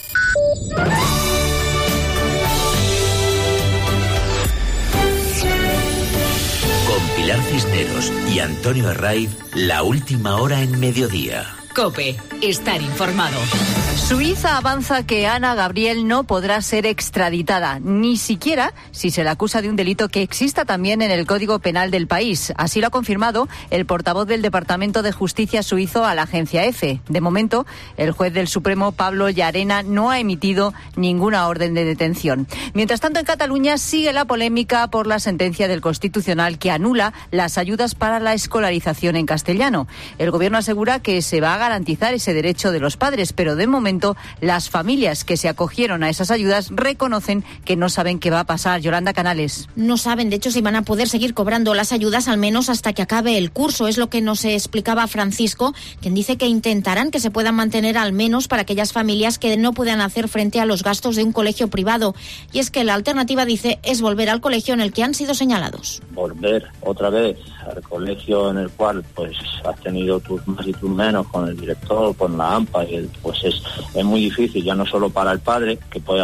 Con Pilar Cisneros y Antonio Herraiz, la última hora en mediodía. COPE, estar informado. Suiza avanza que Ana Gabriel no podrá ser extraditada, ni siquiera si se le acusa de un delito que exista también en el Código Penal del país. Así lo ha confirmado el portavoz del Departamento de Justicia suizo a la agencia EFE. De momento, el juez del Supremo, Pablo Llarena, no ha emitido ninguna orden de detención. Mientras tanto, en Cataluña sigue la polémica por la sentencia del Constitucional que anula las ayudas para la escolarización en castellano. El Gobierno asegura que se va a garantizar ese derecho de los padres, pero de momento las familias que se acogieron a esas ayudas reconocen que no saben qué va a pasar. Yolanda Canales. No saben, de hecho, si van a poder seguir cobrando las ayudas al menos hasta que acabe el curso. Es lo que nos explicaba Francisco, quien dice que intentarán que se puedan mantener al menos para aquellas familias que no puedan hacer frente a los gastos de un colegio privado. Y es que la alternativa, dice, es volver al colegio en el que han sido señalados. Volver otra vez al colegio en el cual pues has tenido tus más y tus menos con el director, con la AMPA, y pues es muy difícil, ya no solo para el padre, que puede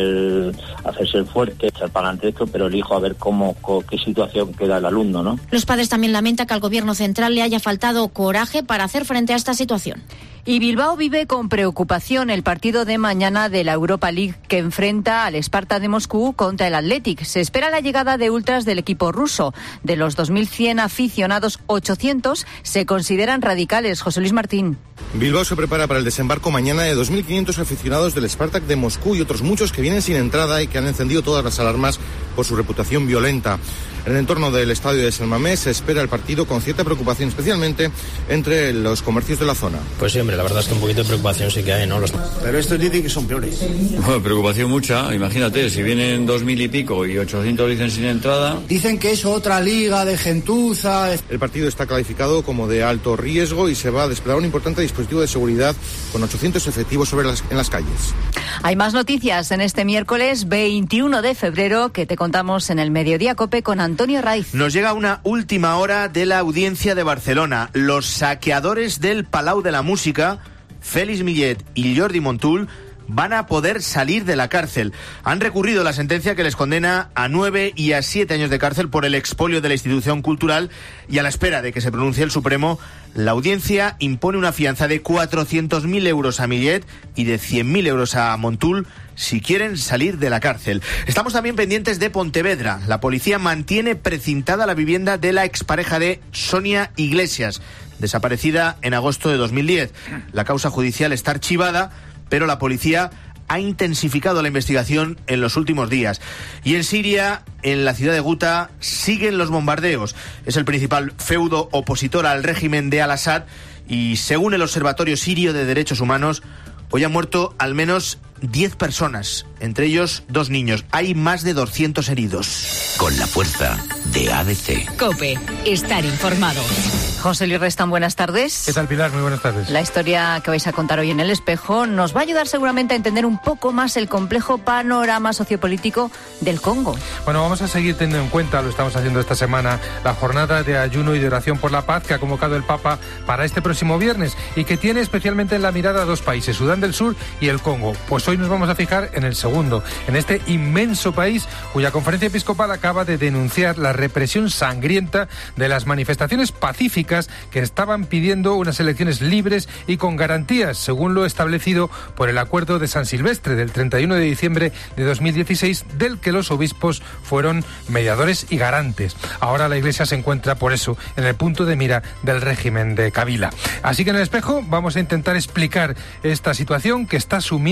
hacerse el fuerte, echar para adelante esto, pero el hijo a ver qué situación queda el alumno, ¿no? Los padres también lamentan que al gobierno central le haya faltado coraje para hacer frente a esta situación. Y Bilbao vive con preocupación el partido de mañana de la Europa League que enfrenta al Sparta de Moscú contra el Athletic. Se espera la llegada de ultras del equipo ruso. De los 2.100 aficionados, 800 se consideran radicales. José Luis Martín. Bilbao se prepara para el desembarco mañana de 2.500 aficionados del Spartak de Moscú y otros muchos que vienen sin entrada y que han encendido todas las alarmas por su reputación violenta. En el entorno del estadio de San Mamés se espera el partido con cierta preocupación, especialmente entre los comercios de la zona. Pues sí, hombre, la verdad es que un poquito de preocupación sí que hay, ¿no? Pero estos dicen que son peores. Bueno, preocupación mucha, imagínate, si vienen 2.000 y pico y 800 dicen sin entrada. Dicen que es otra liga de gentuza. El partido está calificado como de alto riesgo y se va a desplegar un importante dispositivo de seguridad con 800 efectivos en las calles. Hay más noticias en este miércoles 21 de febrero que te contamos en el Mediodía COPE con Antonio Raiz. Nos llega una última hora de la audiencia de Barcelona. Los saqueadores del Palau de la Música, Félix Millet y Jordi Montul, van a poder salir de la cárcel. Han recurrido la sentencia que les condena a 9 y a 7 años de cárcel por el expolio de la institución cultural, y a la espera de que se pronuncie el Supremo, la audiencia impone una fianza de 400.000 euros a Millet y de 100.000 euros a Montul si quieren salir de la cárcel. Estamos también pendientes de Pontevedra. La policía mantiene precintada la vivienda de la expareja de Sonia Iglesias, desaparecida en agosto de 2010. La causa judicial está archivada, pero la policía ha intensificado la investigación en los últimos días. Y en Siria, en la ciudad de Guta, siguen los bombardeos. Es el principal feudo opositor al régimen de Al-Assad y, según el Observatorio Sirio de Derechos Humanos, hoy han muerto al menos 10 personas, entre ellos 2 niños. Hay más de 200 heridos. Con la fuerza de ABC. COPE, estar informado. José Luis Restán, buenas tardes. ¿Qué tal, Pilar? Muy buenas tardes. La historia que vais a contar hoy en El Espejo nos va a ayudar seguramente a entender un poco más el complejo panorama sociopolítico del Congo. Bueno, vamos a seguir teniendo en cuenta, lo estamos haciendo esta semana, la jornada de ayuno y de oración por la paz que ha convocado el Papa para este próximo viernes y que tiene especialmente en la mirada a 2 países, Sudán del Sur y el Congo. Pues hoy nos vamos a fijar en el segundo, en este inmenso país cuya conferencia episcopal acaba de denunciar la represión sangrienta de las manifestaciones pacíficas que estaban pidiendo unas elecciones libres y con garantías, según lo establecido por el Acuerdo de San Silvestre del 31 de diciembre de 2016, del que los obispos fueron mediadores y garantes. Ahora la Iglesia se encuentra, por eso, en el punto de mira del régimen de Kabila. Así que en El Espejo vamos a intentar explicar esta situación que está sumiendo en la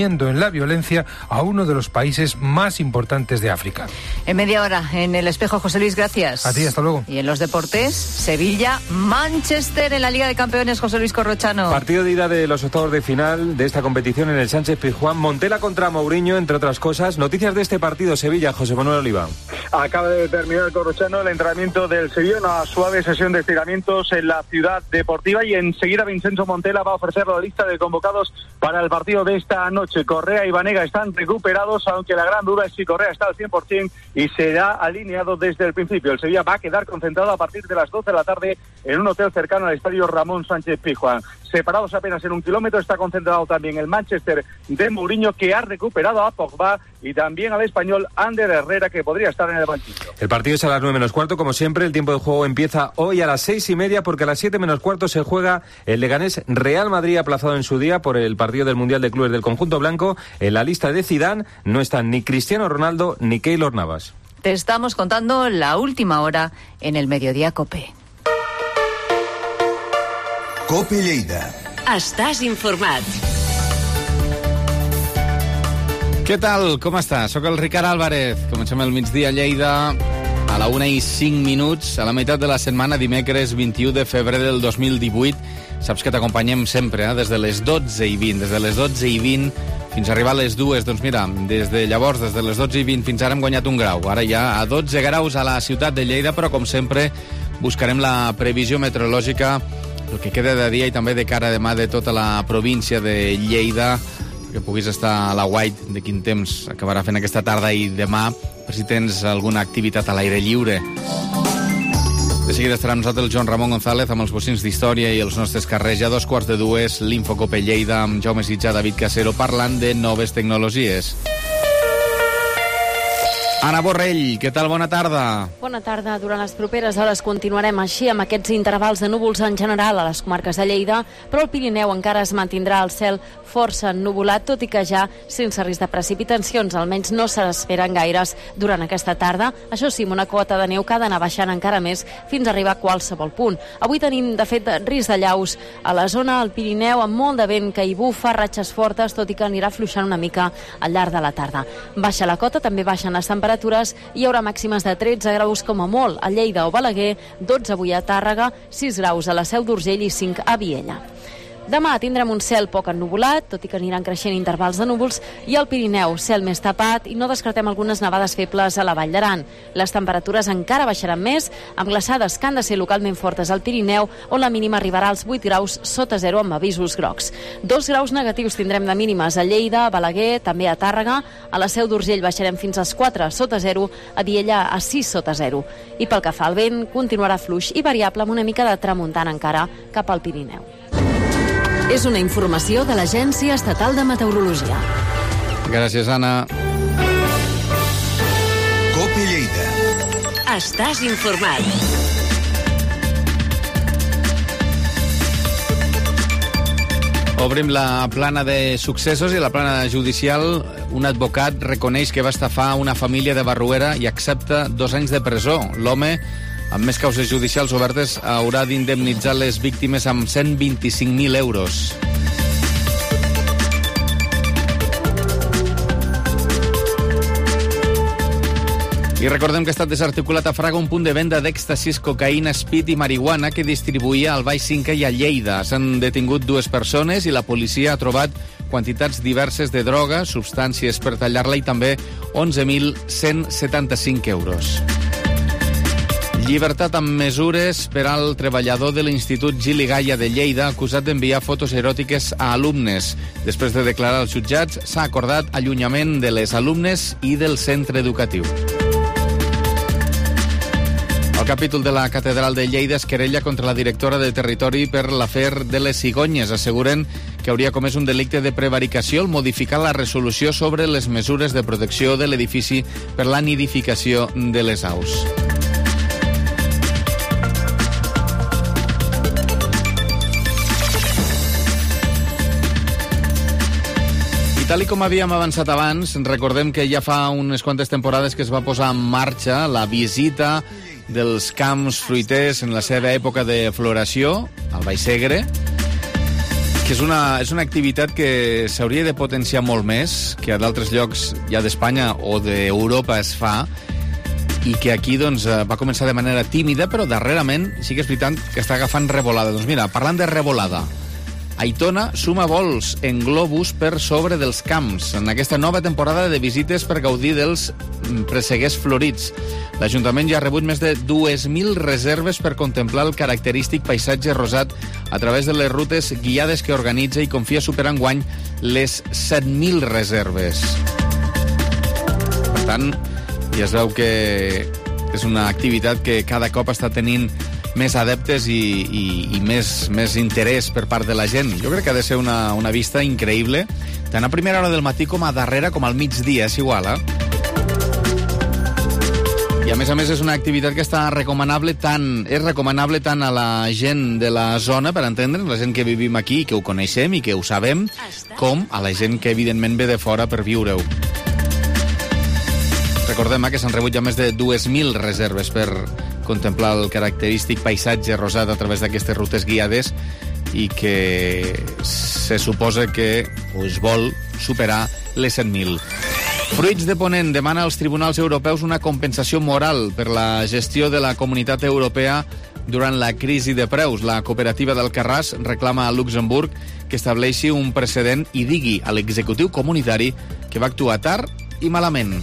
la violencia a uno de los países más importantes de África. En media hora, en El Espejo, José Luis, gracias. A ti, hasta luego. Y en los deportes, Sevilla, Manchester en la Liga de Campeones, José Luis Corrochano. Partido de ida de los octavos de final de esta competición en el Sánchez-Pizjuán. Montela contra Mourinho, entre otras cosas. Noticias de este partido, Sevilla, José Manuel Oliva. Acaba de terminar, Corrochano, el entrenamiento del Sevilla, una suave sesión de estiramientos en la ciudad deportiva, y enseguida Vincenzo Montela va a ofrecer la lista de convocados para el partido de esta noche. Correa y Banega están recuperados, aunque la gran duda es si Correa está al 100% y será alineado desde el principio. El Sevilla va a quedar concentrado a partir de las 12 de la tarde en un hotel cercano al estadio Ramón Sánchez Pizjuán. Separados apenas en 1 kilómetro está concentrado también el Manchester de Mourinho, que ha recuperado a Pogba, y también al español Ander Herrera, que podría estar en el banquillo. El partido es a las 9 menos cuarto, como siempre. El tiempo de juego empieza hoy a las 6:30, porque a las 7 menos cuarto se juega el Leganés Real Madrid, aplazado en su día por el partido del Mundial de Clubes del conjunto blanco. En la lista de Zidane no están ni Cristiano Ronaldo ni Keylor Navas. Te estamos contando la última hora en el Mediodía COPE. COPE Lleida. Estàs informat. Què tal? Com estàs? Soc el Ricard Álvarez. Comencem el migdia a Lleida a la 1:05, a la meitat de la setmana, dimecres 21 de febrer del 2018. Saps que t'acompanyem sempre, des de les 12:20, des de les 12:20 fins a arribar a les 2. Doncs mira, des de llavors, des de les 12:20 fins ara hem guanyat 1 grau. Ara ja a 12 graus a la ciutat de Lleida, però com sempre buscarem la previsió meteorològica el que queda de dia i també de cara a demà de tota la província de Lleida, que puguis estar a la guait de quin temps acabarà fent aquesta tarda i demà, per si tens alguna activitat a l'aire lliure. De seguida estarà amb nosaltres el Joan Ramon González amb els bocins d'història i els nostres carrers. Ja a 2:15, l'Infocope Lleida amb Jaume Sitjà, David Casero, parlant de noves tecnologies. Anna Borrell, què tal? Bona tarda. Bona tarda. Durant les properes hores continuarem així amb aquests intervals de núvols en general a les comarques de Lleida, però al Pirineu encara es mantindrà el cel força ennuvolat, tot i que ja sense risc de precipitacions, almenys no se n'esperen gaires durant aquesta tarda. Això sí, una quota de neu que ha d'anar baixant encara més fins a arribar a qualsevol punt. Avui tenim, de fet, risc de llaus a la zona del Pirineu, amb molt de vent que hi bufa, ratxes fortes, tot i que anirà afluixant una mica al llarg de la tarda. Baixa la cota, també baixen les temperatures, hi haurà màximes de 13 graus com a molt a Lleida o Balaguer, 12 avui a Tàrrega, 6 graus a la Seu d'Urgell i 5 a Viella. Demà tindrem un cel poc ennuvolat, tot i que aniran creixent intervals de núvols, i al Pirineu, cel més tapat, i no descartem algunes nevades febles a la Vall d'Aran. Les temperatures encara baixaran més, amb glaçades que han de ser localment fortes al Pirineu, on la mínima arribarà als 8 graus sota zero amb avisos grocs. 2 graus negatius tindrem de mínimes a Lleida, a Balaguer, també a Tàrrega. A la Seu d'Urgell baixarem fins als 4 sota zero, a Viella a 6 sota zero. I pel que fa al vent, continuarà fluix i variable amb una mica de tramuntana encara cap al Pirineu. És una informació de l'Agència Estatal de Meteorologia. Gràcies, Anna. COPE Lleida. Estàs informat. Obrim la plana de successos i la plana judicial. Un advocat reconeix que va estafar una família de Barruera i accepta 2 anys de presó. L'home, amb més causes judicials obertes, haurà d'indemnitzar les víctimes amb 125.000 euros. I recordem que ha estat desarticulat a Fraga un punt de venda d'èxtasis, cocaïna, speed i marihuana que distribuïa al Baix Cinca i a Lleida. S'han detingut 2 persones i la policia ha trobat quantitats diverses de droga, substàncies per tallar-la i també 11.175 euros. Llibertat amb mesures per al treballador de l'Institut Gili Gaia de Lleida acusat d'enviar fotos eròtiques a alumnes. Després de declarar als jutjats, s'ha acordat allunyament de les alumnes i del centre educatiu. El capítol de la Catedral de Lleida es querella contra la directora de Territori per l'afer de les cigonyes. Asseguren que hauria comès un delicte de prevaricació al modificar la resolució sobre les mesures de protecció de l'edifici per la nidificació de les aus. I tal com havíem avançat abans, recordem que ja fa unes quantes temporades que es va posar en marxa la visita dels camps fruiters en la seva època de floració, al Baix Segre. Que és una activitat que s'hauria de potenciar molt més, que a d'altres llocs ja d'Espanya o d'Europa es fa, i que aquí doncs, va començar de manera tímida, però darrerament sí que és veritat que està agafant revolada. Doncs mira, parlant de revolada, Aitona suma vols en globus per sobre dels camps en aquesta nova temporada de visites per gaudir dels presseguers florits. L'Ajuntament ja ha rebut més de 2.000 reserves per contemplar el característic paisatge rosat a través de les rutes guiades que organitza i confia superar enguany les 7.000 reserves. Per tant, ja es veu que és una activitat que cada cop està tenint més adeptes i més interès per part de la gent. Jo crec que ha de ser una vista increïble, tant a primera hora del matí com a darrere, com al migdia, és igual, I a més és una activitat que està recomanable tant a la gent de la zona, per entendre'ns, la gent que vivim aquí, que ho coneixem i que ho sabem, com a la gent que evidentment ve de fora per viure-ho. Recordem que s'han rebut ja més de 2.000 reserves per contemplar el característic paisatge rosat a través d'aquestes rutes guiades i que se suposa que es vol superar les 100.000. Fruits de Ponent demana als tribunals europeus una compensació moral per la gestió de la Comunitat Europea durant la crisi de preus. La cooperativa d'Alcarràs reclama a Luxemburg que estableixi un precedent i digui a l'executiu comunitari que va actuar tard i malament.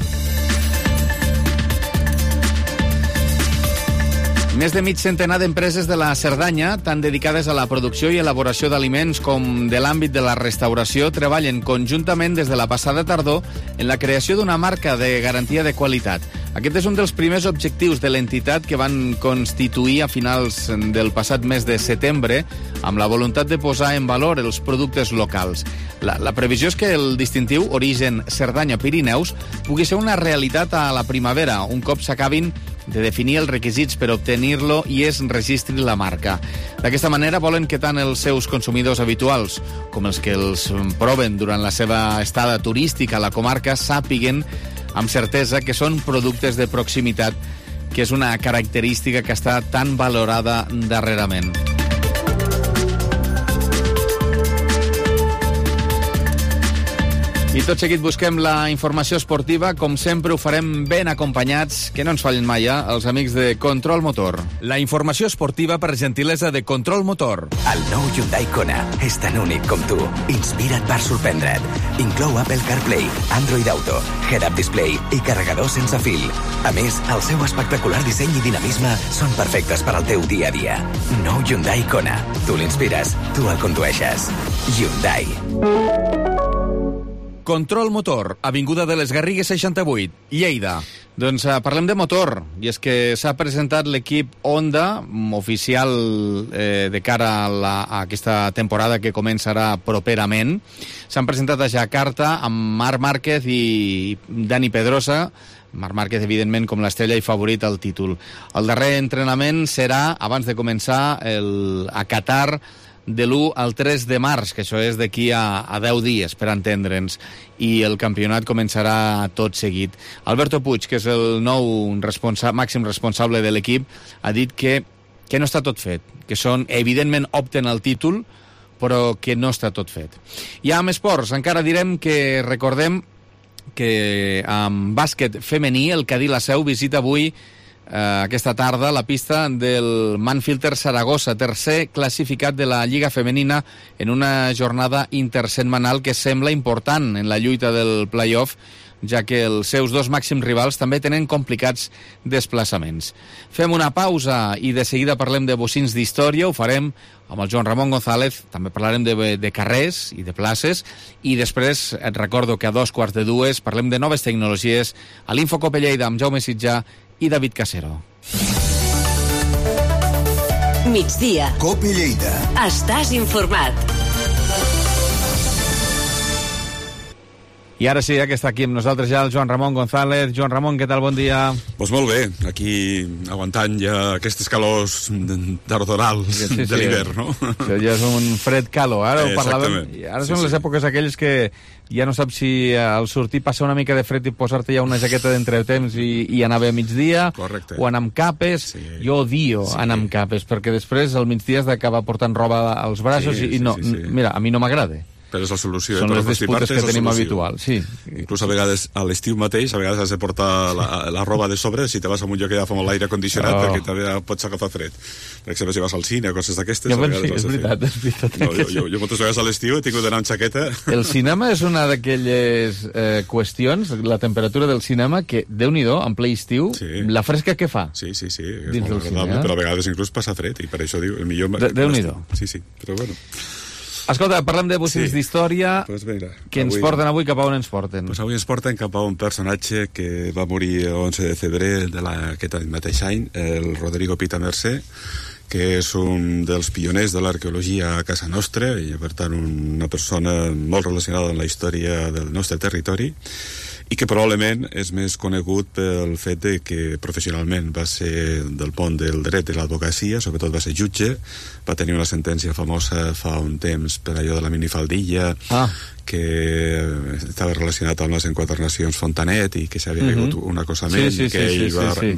Més de mig centenar d'empreses de la Cerdanya, tant dedicades a la producció i elaboració d'aliments com de l'àmbit de la restauració, treballen conjuntament des de la passada tardor en la creació d'una marca de garantia de qualitat. Aquest és un dels primers objectius de l'entitat que van constituir a finals del passat mes de setembre amb la voluntat de posar en valor els productes locals. La previsió és que el distintiu Origen Cerdanya Pirineus pugui ser una realitat a la primavera, un cop s'acabin de definir els requisits per obtenir-lo i es registri la marca. D'aquesta manera volen que tant els seus consumidors habituals com els que els proven durant la seva estada turística a la comarca sàpiguen amb certesa que són productes de proximitat, que és una característica que està tan valorada darrerament. I tot seguit busquem la informació esportiva. Com sempre ho farem ben acompanyats, que no ens fallin mai, els amics de Control Motor. La informació esportiva per gentilesa de Control Motor. El nou Hyundai Kona és tan únic com tu. Inspira't per sorprendre't. Inclou Apple CarPlay, Android Auto, Head-Up Display i carregador sense fil. A més, el seu espectacular disseny i dinamisme són perfectes per al teu dia a dia. Nou Hyundai Kona. Tu l'inspires, tu el condueixes. Hyundai. Control Motor, Avinguda de les Garrigues 68, Lleida. Doncs parlem de motor, i és que s'ha presentat l'equip Honda, oficial de cara a aquesta temporada que començarà properament. S'han presentat a Jakarta amb Marc Márquez i Dani Pedrosa. Marc Márquez, evidentment, com l'estrella i favorit al títol. El darrer entrenament serà, abans de començar, a Qatar, de l'1 al 3 de març, que això és d'aquí a 10 dies, per entendre'ns, i el campionat començarà tot seguit. Alberto Puig, que és el nou màxim responsable de l'equip, ha dit que no està tot fet, que són, evidentment, opten al títol, però que no està tot fet. I amb esports, encara direm que recordem que amb bàsquet femení, el Cadí La Seu visita avui aquesta tarda la pista del Manfilter Saragossa, tercer classificat de la Lliga Femenina en una jornada intersetmanal que sembla important en la lluita del play-off, ja que els seus dos màxims rivals també tenen complicats desplaçaments. Fem una pausa i de seguida parlem de bocins d'història, ho farem amb el Joan Ramon González, també parlarem de carrers i de places, i després et recordo que a 2:45 parlem de noves tecnologies a l'Infocope Lleida amb Jaume Sitjà i David Casero. Migdia. Cope Lleida. Estàs informat. I ara sí, que està aquí amb nosaltres ja el Joan Ramon González. Joan Ramon, què tal? Bon dia. Doncs molt bé, aquí aguantant ja aquestes calors tardorals de l'hivern, no? Això ja és un fred calor. Ara ho parlàvem. Ara són les èpoques aquelles que ja no saps si al sortir passar una mica de fred i posar-te ja una jaqueta d'entretemps i anar bé a migdia. Correcte. O anar amb capes. Jo odio anar amb capes, perquè després al migdia has d'acabar portant roba als braços i no, mira, a mi no m'agrada. Però és la solució. Són les disputes que tenim habituals, sí. Inclús a vegades, a l'estiu mateix, a vegades has de portar la roba de sobre si te vas a un lloc que ja fa molt l'aire condicionat, perquè també pots agafar fred. Per exemple, si vas al cine o coses d'aquestes, a vegades has de fer. És veritat. Jo moltes vegades a l'estiu he tingut d'anar amb xaqueta. El cinema és una d'aquelles qüestions, la temperatura del cinema, que, Déu-n'hi-do, en ple estiu, la fresca que fa. Sí, és molt agradable, però a vegades inclús passa fred, i per això diu, el millor... Déu-n'hi-do. Sí, però bueno... Escolta, parlem de bocins d'història, que ens porten avui, cap a on ens porten? Avui ens porten cap a un personatge que va morir l'11 de febrer d'aquest mateix any, el Rodrigo Pita Mercè, que és un dels pioners de l'arqueologia a casa nostra, i per tant una persona molt relacionada amb la història del nostre territori, i que probablement és més conegut pel fet de que professionalment va ser del pont del dret i l'advocacia, sobretot va ser jutge, va tenir una sentència famosa fa un temps per allò de la minifaldilla, que estava relacionat amb les enquadernacions Fontanet i que s'havia caigut un acosament, i que ell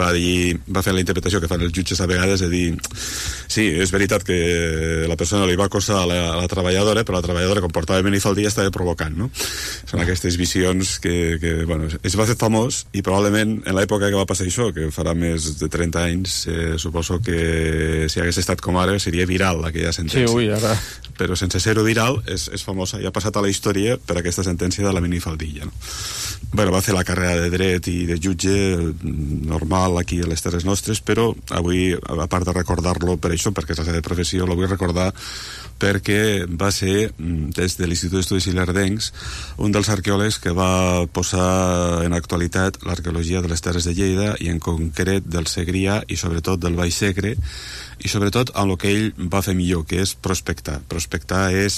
va fer la interpretació que fan els jutges a vegades de dir, sí, és veritat que la persona li va acosar a la treballadora, però la treballadora, com portava minifaldilla, estava provocant, no? Són aquestes visions que bueno, es va fer famós, i probablement en l'època que va passar això, que farà més de 30 anys, suposo que si hagués estat com ara seria viral aquella sentència. Sí, ui, ara... Però sense ser-ho viral és famosa, i ha passat a la història per aquesta sentència de la minifaldilla, no? Bueno, va fer la carrera de dret i de jutge normal aquí a les Terres Nostres, però avui, a part de recordar-lo per això, perquè és la seva professió, lo vull recordar perquè va ser, des de l'Institut d'Estudis Ilerdencs, un dels arqueòlegs que va posar en actualitat l'arqueologia de les Terres de Lleida, i en concret del Segrià i sobretot del Baix Segre, i sobretot amb el que ell va fer millor, que és prospectar. Prospectar és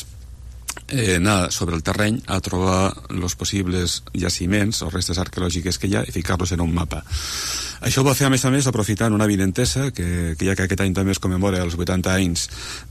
anar sobre el terreny a trobar els possibles jaciments o restes arqueològiques que hi ha i ficar-los en un mapa. Això ho va fer, a més, aprofitant una avinentesa que ja que aquest any també es commemora els 80 anys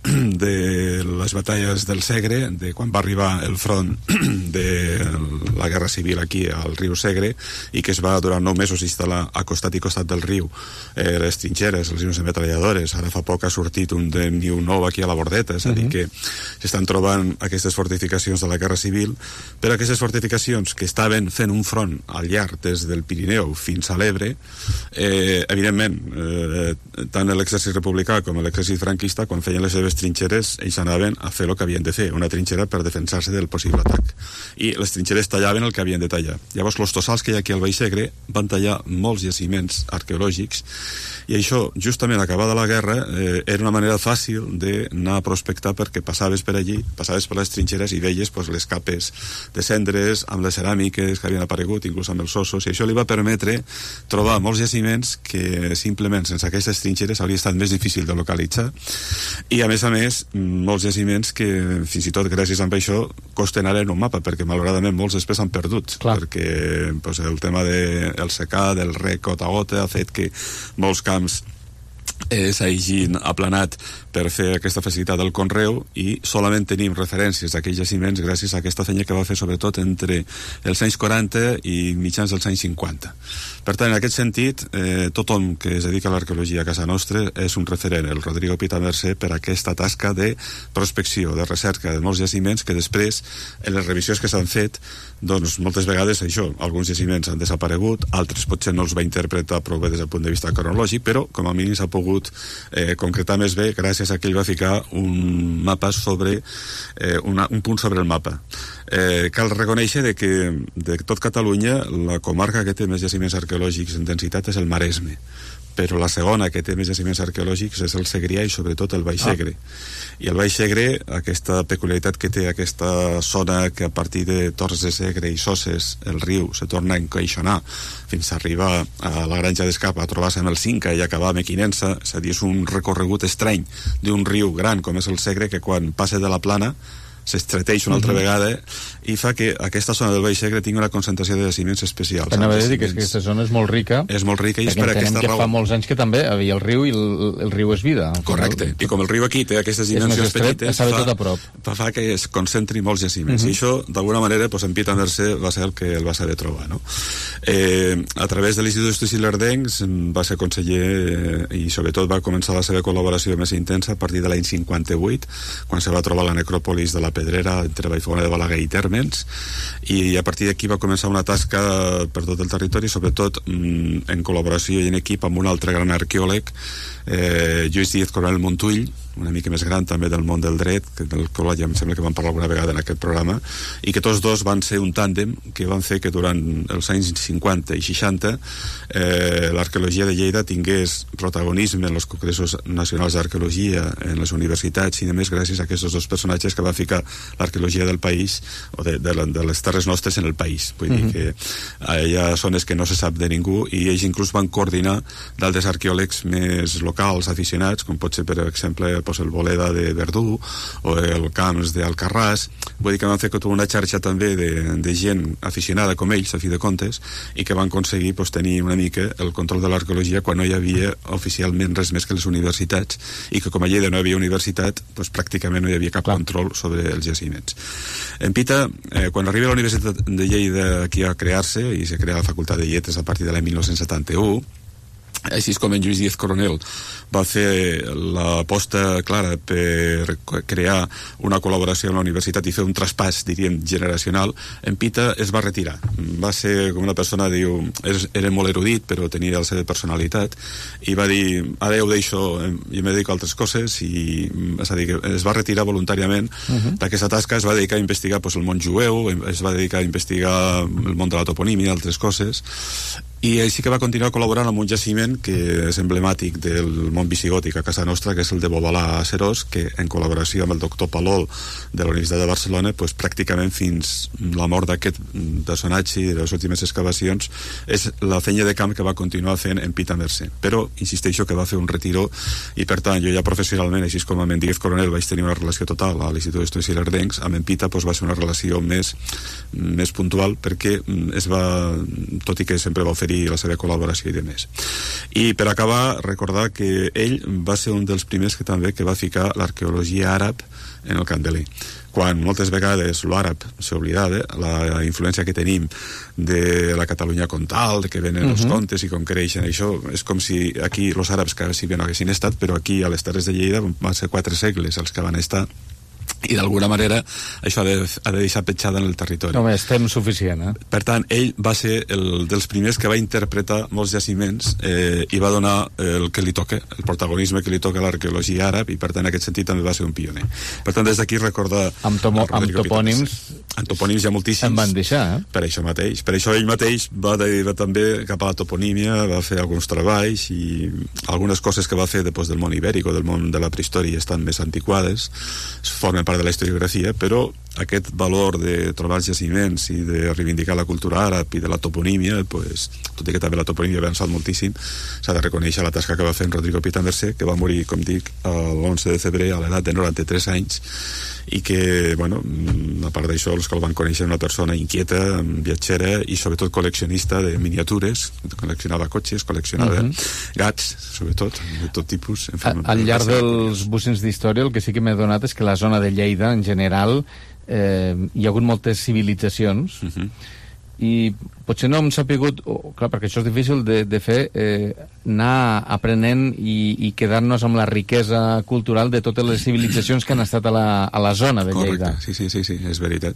de les batalles del Segre, de quan va arribar el front de la Guerra Civil aquí al riu Segre, i que es va durant 9 mesos instal·lar a costat i costat del riu les trinxeres, els llinos de metralladores. Ara fa poc ha sortit un de Niu nou aquí a la Bordeta, és a dir que s'estan trobant aquestes fortificacions de la Guerra Civil, però aquestes fortificacions que estaven fent un front al llarg des del Pirineu fins a l'Ebre, evidentment, tant l'exèrcit republicà com l'exèrcit franquista, quan feien les seves trinxeres, ells anaven a fer el que havien de fer, una trinxera per defensar-se del possible atac, i les trinxeres tallaven el que havien de tallar. Llavors, els tossals que hi ha aquí al Baix Segre van tallar molts jaciments arqueològics, i això, justament acabada la guerra, era una manera fàcil d'anar a prospectar, perquè passaves per allí, passaves per les trinxeres i veies les capes de cendres amb les ceràmiques que havien aparegut, inclús amb els ossos, i això li va permetre trobar molts jaciments que simplement sense aquestes trinxeres hauria estat més difícil de localitzar, i a més, molts jaciments que fins i tot gràcies a això costen ara en un mapa, perquè malauradament molts després han perdut. Clar. Perquè el tema del secà, del rec gota a gota, ha fet que molts camps s'hagin aplanat per fer aquesta facilitat del conreu, i solament tenim referències d'aquells jaciments gràcies a aquesta feina que va fer sobretot entre els anys 40 i mitjans dels anys 50. Per tant, en aquest sentit, tothom que es dedica a l'arqueologia a casa nostra és un referent, el Rodrigo Pita Mercè, per aquesta tasca de prospecció, de recerca de molts jaciments que després, en les revisions que s'han fet, doncs moltes vegades això, alguns jaciments han desaparegut, altres potser no els va interpretar prou bé des del punt de vista cronològic, però com a mínim s'ha pogut concretar més bé gràcies a que ell va ficar un mapa sobre un punt sobre el mapa. Cal reconèixer que de tot Catalunya la comarca que té més jaciments arqueològics en densitat és el Maresme, però la segona que té més jaciments arqueològics és el Segrià i sobretot el Baix Segre. I el Baix Segre, aquesta peculiaritat que té aquesta zona, que a partir de Torres de Segre i Soses el riu se torna a encaixonar fins a arribar a la Granja d'Escapa, a trobar-se amb el Cinca i acabar a Mequinensa, és a dir, és un recorregut estrany d'un riu gran com és el Segre, que quan passa de la plana s'estreteix una altra vegada i fa que aquesta zona del Baix Segre tingui una concentració de jaciments especials. Anava a dir que aquesta zona és molt rica. És molt rica i és per aquesta raó. Que fa molts anys que també havia el riu i el riu és vida. Correcte. I com el riu aquí té aquestes dimensions petites, fa que es concentri molts jaciments. I això, d'alguna manera, en Pita Mercè va ser el que el va saber trobar, no? A través de l'Institut d'Estudis Ilerdencs va ser conseller i sobretot va començar la seva col·laboració més intensa a partir de l'any 58, quan se va trobar la necròpolis de la Pedrera entre Vallfogona de Balaguer i Térmens, i a partir d'aquí va començar una tasca per tot el territori, sobretot en col·laboració i en equip amb un altre gran arqueòleg, Lluís Díaz Coronel Montull, una mica més gran també del món del dret, del qual ja em sembla que vam parlar alguna vegada en aquest programa, i que tots dos van ser un tàndem que van fer que durant els anys 50 i 60 l'arqueologia de Lleida tingués protagonisme en els congressos nacionals d'arqueologia, en les universitats i només gràcies a aquests dos personatges que van ficar l'arqueologia del país o de les terres nostres en el país. Vull dir que hi ha zones que no se sap de ningú i ells inclús van coordinar d'altres arqueòlegs més locals, aficionats, com pot ser per exemple el Boleda de Verdú o el Camps d'Alcarràs. Vull dir que van fer tota una xarxa també de gent aficionada com ells, a fi de comptes, i que van aconseguir tenir una mica el control de l'arqueologia quan no hi havia oficialment res més que les universitats, i que com a Lleida no hi havia universitat, pràcticament no hi havia cap control sobre els jaciments. En Pita, quan arriba a la Universitat de Lleida aquí a crear-se, i se crea la Facultat de Lletres a partir de l'any 1971, així com en Lluís Díaz Coronel va fer l'aposta clara per crear una col·laboració amb la universitat i fer un traspàs, diríem, generacional, en Pita es va retirar. Va ser com una persona, diu, era molt erudit, però tenia la seva personalitat, i va dir, ara ja ho deixo, jo me dedico a altres coses, i és a dir, que es va retirar voluntàriament d'aquesta tasca, es va dedicar a investigar el món jueu, es va dedicar a investigar el món de la toponímia, altres coses, i així que va continuar col·laborant amb un jaciment que és emblemàtic del món visigòtic a casa nostra, que és el de Bobalà a Serós, que en col·laboració amb el doctor Palol de la Universitat de Barcelona, pràcticament fins la mort d'aquest personatge i de les últimes excavacions és la feina de camp que va continuar fent en Pita Mercè. Però insisteixo que va fer un retiró, i per tant jo ja professionalment, així com amb en Díaz Coronel vaig tenir una relació total a l'Institut d'Estudis Ilerdencs, amb en Pita va ser una relació més puntual, perquè es va, tot i que sempre va oferir la seva col·laboració i demés. I per acabar, recordar que ell va ser un dels primers que també va ficar l'arqueologia àrab en el Candeler, quan moltes vegades l'àrab s'oblidava, la influència que tenim de la Catalunya comtal, de que venen els contes i com creixen, això és com si aquí els àrabs que si bé no haguessin estat, però aquí a les Terres de Lleida van ser 4 segles els que van estar, i d'alguna manera això ha de deixar petjada en el territori. Només temps suficient, Per tant, ell va ser dels primers que va interpretar molts jaciments i va donar el que li toca, el protagonisme que li toca a l'arqueologia àrab, i per tant en aquest sentit també va ser un pioner. Per tant, des d'aquí recordar amb topònims hi ha moltíssims en van deixar, per això mateix. Per això ell mateix va també cap a la toponímia, va fer alguns treballs, i algunes coses que va fer després del món ibèric o del món de la prehistòria estan més antiquades, formen part de la historiografia, però aquest valor de trobar els jaciments i de reivindicar la cultura àrab i de la toponímia, tot i que també la toponímia ha avançat moltíssim, s'ha de reconèixer la tasca que va fer en Rodrigo Pita Mercè, que va morir, com dic, l'11 de febrer a l'edat de 93 anys, i que, a part d'això, els que el van conèixer una persona inquieta, viatgera i sobretot col·leccionista de miniatures, col·leccionava cotxes, col·leccionava gats, sobretot, de tot tipus. Al llarg dels bussins d'història el que sí que m'he donat és que la zona de Lleida, en general, hi ha hagut moltes civilitzacions, i potser no hem sapigut, clar, perquè això és difícil de fer, anar aprenent i quedar-nos amb la riquesa cultural de totes les civilitzacions que han estat a la zona de Lleida. Correcte, sí, és veritat.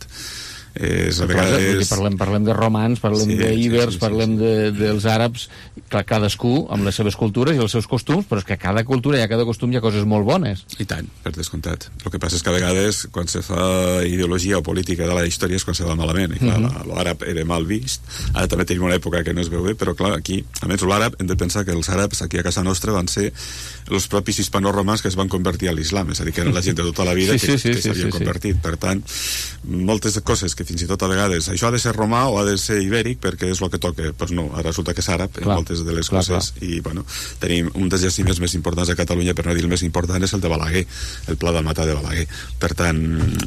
Parlem de romans, parlem d'íbers, parlem dels àrabs, cadascú amb les seves cultures i els seus costums, però és que a cada cultura i a cada costum hi ha coses molt bones. I tant, per descomptat. El que passa és que a vegades quan se fa ideologia o política de la història és quan se va malament, i clar, l'àrab era mal vist, ara també tenim una època que no es veu bé, però clar, aquí, a més l'àrab, hem de pensar que els àrabs aquí a casa nostra van ser els propis hispanoromans que es van convertir a l'islam, és a dir, que eren la gent de tota la vida que s'havien convertit. Per tant, moltes coses que fins i tot a vegades això ha de ser romà o ha de ser ibèric perquè és el que toca, doncs no, ara resulta que és àrab en moltes de les coses, i bueno, tenim un dels jaciments més importants de Catalunya, per no dir el més important, és el de Balaguer, el Pla del Matà de Balaguer. Per tant,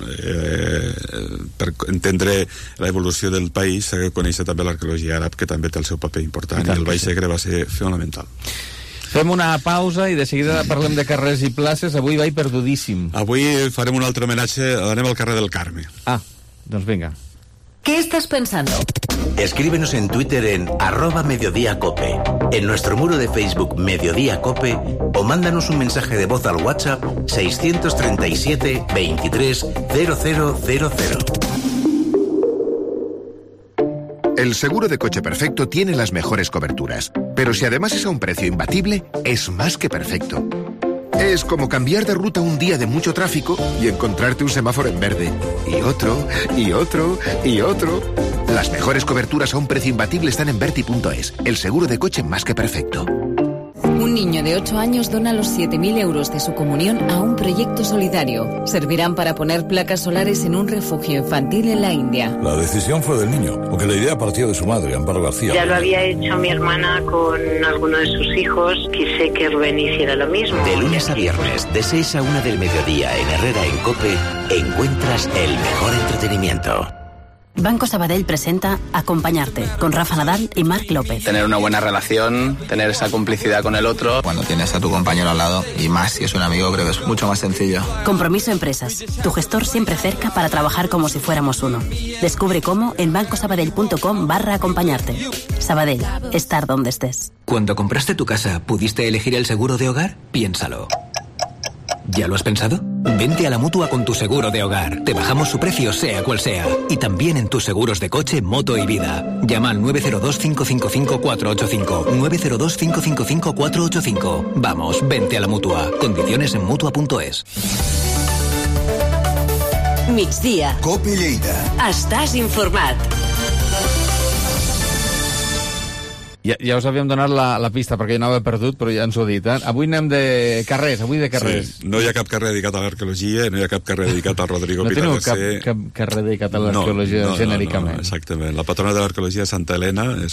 per entendre l'evolució del país s'ha de conèixer també l'arqueologia àrab, que també té el seu paper important, i el Baix Segre va ser fonamental. Fem una pausa i de seguida parlem de carrers i places. Avui vaig perdudíssim. Avui farem un altre homenatge, anem al carrer del Carme. Ah, doncs venga. ¿Qué estás pensando? Escríbenos en Twitter en @mediodíacope, en nuestro muro de Facebook Mediodía Cope, o mándanos un mensaje de voz al WhatsApp 637 23 0000. El seguro de coche perfecto tiene las mejores coberturas, pero si además es a un precio imbatible, es más que perfecto. Es como cambiar de ruta un día de mucho tráfico y encontrarte un semáforo en verde. Y otro, y otro, y otro. Las mejores coberturas a un precio imbatible están en Verti.es, el seguro de coche más que perfecto. Un niño de 8 años dona los 7.000 euros de su comunión a un proyecto solidario. Servirán para poner placas solares en un refugio infantil en la India. La decisión fue del niño, porque la idea partió de su madre, Amparo García. Ya lo había hecho mi hermana con alguno de sus hijos. Quise que Rubén hiciera lo mismo. De lunes a viernes, de 6 a 1 del mediodía en Herrera en COPE, encuentras el mejor entretenimiento. Banco Sabadell presenta Acompañarte, con Rafa Nadal y Marc López. Tener una buena relación, tener esa complicidad con el otro. Cuando tienes a tu compañero al lado, y más si es un amigo, creo que es mucho más sencillo. Compromiso Empresas, tu gestor siempre cerca para trabajar como si fuéramos uno. Descubre cómo en bancosabadell.com/acompañarte. Sabadell, estar donde estés. Cuando compraste tu casa, ¿pudiste elegir el seguro de hogar? Piénsalo. ¿Ya lo has pensado? Vente a la Mutua con tu seguro de hogar. Te bajamos su precio sea cual sea. Y también en tus seguros de coche, moto y vida. Llama al 902-555-485. 902-555-485. Vamos, vente a la Mutua. Condiciones en Mutua.es. Migdia. Cope Lleida. Estàs informat. Ja us havíem donat la pista perquè jo anava perdut, però ja ens ho he dit. Avui anem de carrers, Sí, no hi ha cap carrer dedicat a l'arqueologia, no hi ha cap carrer dedicat a Rodrigo Pitarrese. No teniu cap carrer dedicat a l'arqueologia genèricament. No, exactament. La patrona de l'arqueologia és Santa Helena, és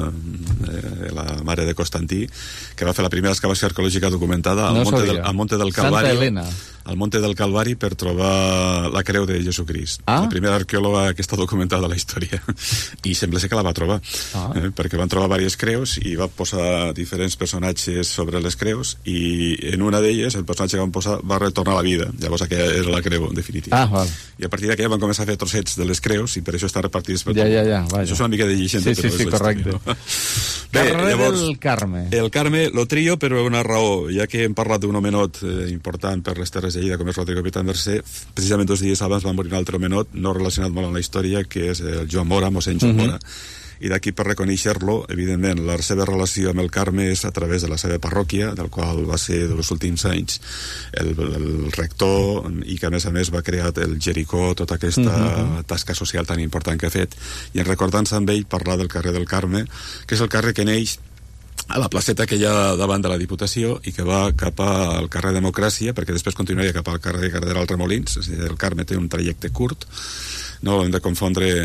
la mare de Constantí, que va fer la primera excavació arqueològica documentada al Monte del Calvari. Santa Helena. Al Monte del Calvari per trobar la creu de Jesucrist. La primera arqueòloga que està documentada a la història. I sembla ser que la va trobar, perquè van trobar diverses creus i va posar diferents personatges sobre les creus, i en una d'elles el personatge que van posar va retornar a la vida. Llavors aquella era la creu definitiva. I a partir d'aquella van començar a fer trossets de les creus, i per això estan repartides per tot. Això és una mica de llegenda. Sí, correcte. Carrer del Carme. El Carme lo trio per una raó, ja que hem parlat d'un homenot important per les Terres de Lleida, com és Rodrigo Pitarese. Precisament 2 dies abans va morir un altre homenot, no relacionat molt amb la història, que és el Joan Mora, mossèn Joan Mora. I d'aquí, per reconèixer-lo, evidentment, la seva relació amb el Carme és a través de la seva parròquia, del qual va ser dels últims anys el rector, i que a més va crear el Jericó, tota aquesta tasca social tan important que ha fet. I en recordant-se amb ell, parlar del carrer del Carme, que és el carrer que neix a la placeta que hi ha davant de la Diputació i que va cap al carrer Democràcia, perquè després continuaria cap al carrer Cardenal Remolins. És a dir, el Carme té un trajecte curt, no hem de confondre,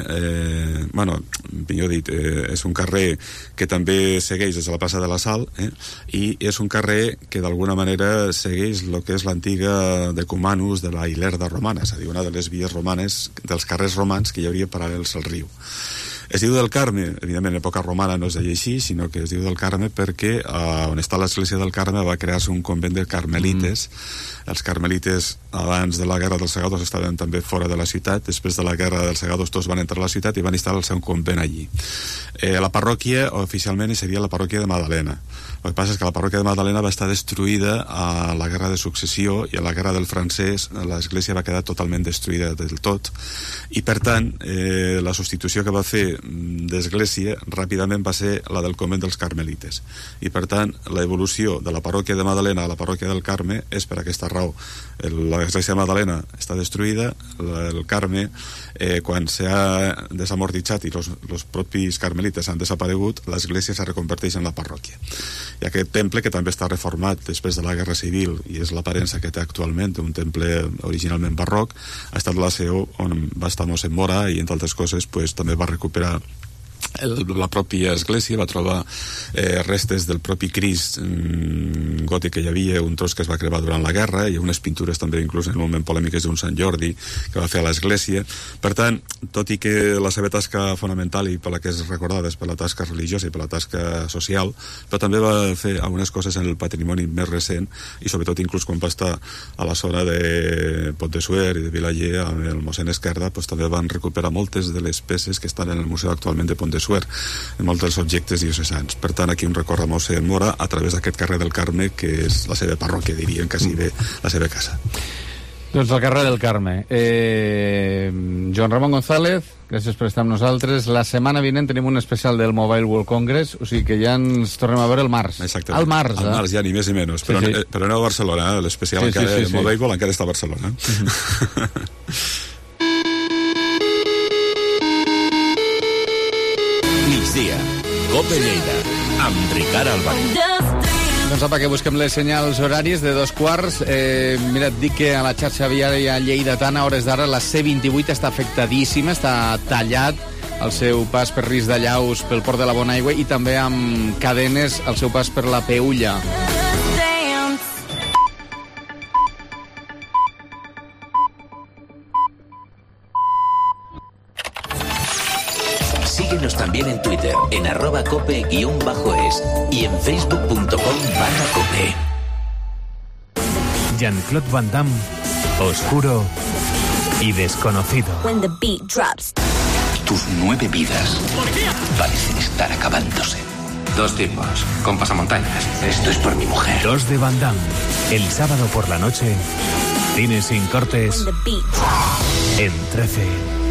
millor dit, és un carrer que també segueix des de la plaça de la Sal, i és un carrer que d'alguna manera segueix el que és l'antiga decumanus de la Ilerda romana, és a dir, una de les vies romanes, dels carrers romans que hi hauria paral·lels al riu. Es diu del Carme, evidentment en època romana no es deia així, sinó que es diu del Carme perquè on està l'església del Carme va crear-se un convent de carmelites. Els carmelites abans de la Guerra dels Segados estaven també fora de la ciutat, després de la Guerra dels Segados tots van entrar a la ciutat i van instal·lar el seu convent allí. La parròquia oficialment seria la parròquia de Madalena. El que passa és que la parròquia de Madalena va estar destruïda a la Guerra de Successió, i a la Guerra del Francès l'església va quedar totalment destruïda del tot, i per tant la substitució que va fer d'església ràpidament va ser la del convent dels carmelites. I, per tant, l'evolució de la parròquia de Madalena a la parròquia del Carme és per aquesta raó. L'església de Madalena està destruïda, el Carme, quan s'ha desamortitzat i els propis carmelites han desaparegut, l'església se reconverteix en la parròquia. I aquest temple, que també està reformat després de la Guerra Civil i és l'aparença que té actualment, un temple originalment barroc, ha estat la seu on va estar mossèn Mora i, entre altres coses, també va recuperar la pròpia església, va trobar restes del propi Crist gòtic que hi havia, un tros que es va cremar durant la guerra, i unes pintures també inclús en un moment polèmiques d'un Sant Jordi que va fer a l'església. Per tant, tot i que la seva tasca fonamental i per la que és recordada és per la tasca religiosa i per la tasca social, però també va fer algunes coses en el patrimoni més recent, i sobretot inclús quan va estar a la zona de Pont de Suert i de Vilaller amb el mossèn Esquerda, també van recuperar moltes de les peces que estan en el museu actualment de Pont de Suert, en molts dels objectes diocesans. Per tant, aquí un record a mossèn Mora a través d'aquest carrer del Carme, que és la seva parròquia, diríem, quasi bé la seva casa. Doncs el carrer del Carme. Joan Ramon González, gràcies per estar amb nosaltres. La setmana vinent tenim un especial del Mobile World Congress, o sigui que ja ens tornem a veure el març. Exactament. Al març, al març, ja ni més ni menys. Però, sí. Però aneu a Barcelona, l'especial encara, el Mobile encara està a Barcelona. Migdia, COPE Lleida, amb Ricard Álvarez. Doncs apa, que busquem les senyals horàries de 2:15. Mira, et dic que a la xarxa viària lleidatana, a hores d'ara, la C28 està afectadíssima, està tallat el seu pas per risc de llaus pel port de la Bonaigua i també amb cadenes al seu pas per la Peulla. Síguenos también en Twitter, en @cope_es y en facebook.com/cope. Jean-Claude Van Damme, oscuro y desconocido. When the beat drops. Tus 9 vidas parecen estar acabándose. 2 tipos, con pasamontañas. Esto es por mi mujer. 2 de Van Damme, el sábado por la noche, cine sin cortes, en 13.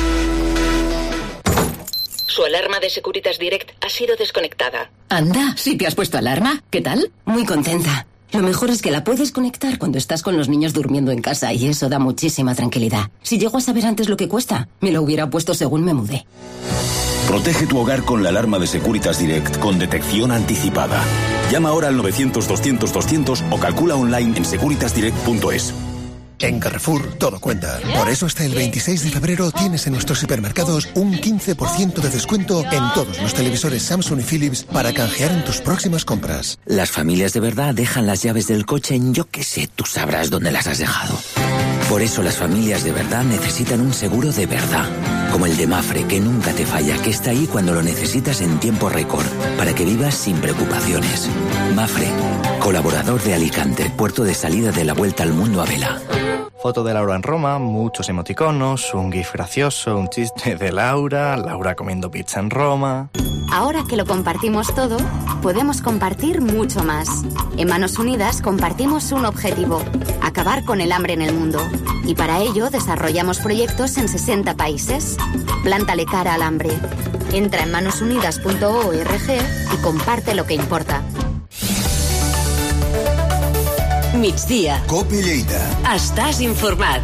Su alarma de Securitas Direct ha sido desconectada. Anda, ¿sí te has puesto alarma? ¿Qué tal? Muy contenta. Lo mejor es que la puedes conectar cuando estás con los niños durmiendo en casa y eso da muchísima tranquilidad. Si llego a saber antes lo que cuesta, me lo hubiera puesto según me mudé. Protege tu hogar con la alarma de Securitas Direct con detección anticipada. Llama ahora al 900-200-200 o calcula online en securitasdirect.es. En Carrefour todo cuenta. Por eso hasta el 26 de febrero tienes en nuestros hipermercados un 15% de descuento en todos los televisores Samsung y Philips para canjear en tus próximas compras. Las familias de verdad dejan las llaves del coche en yo que sé, tú sabrás dónde las has dejado. Por eso las familias de verdad necesitan un seguro de verdad, como el de Mafre, que nunca te falla, que está ahí cuando lo necesitas en tiempo récord, para que vivas sin preocupaciones. Mafre, colaborador de Alicante, puerto de salida de la vuelta al mundo a vela. Foto de Laura en Roma, muchos emoticonos, un gif gracioso, un chiste de Laura comiendo pizza en Roma. Ahora que lo compartimos todo, podemos compartir mucho más. En Manos Unidas compartimos un objetivo: acabar con el hambre en el mundo. Y para ello desarrollamos proyectos en 60 países. Plántale cara al hambre. Entra en manosunidas.org y comparte lo que importa. Migdia. COPE Lleida. Estàs informat.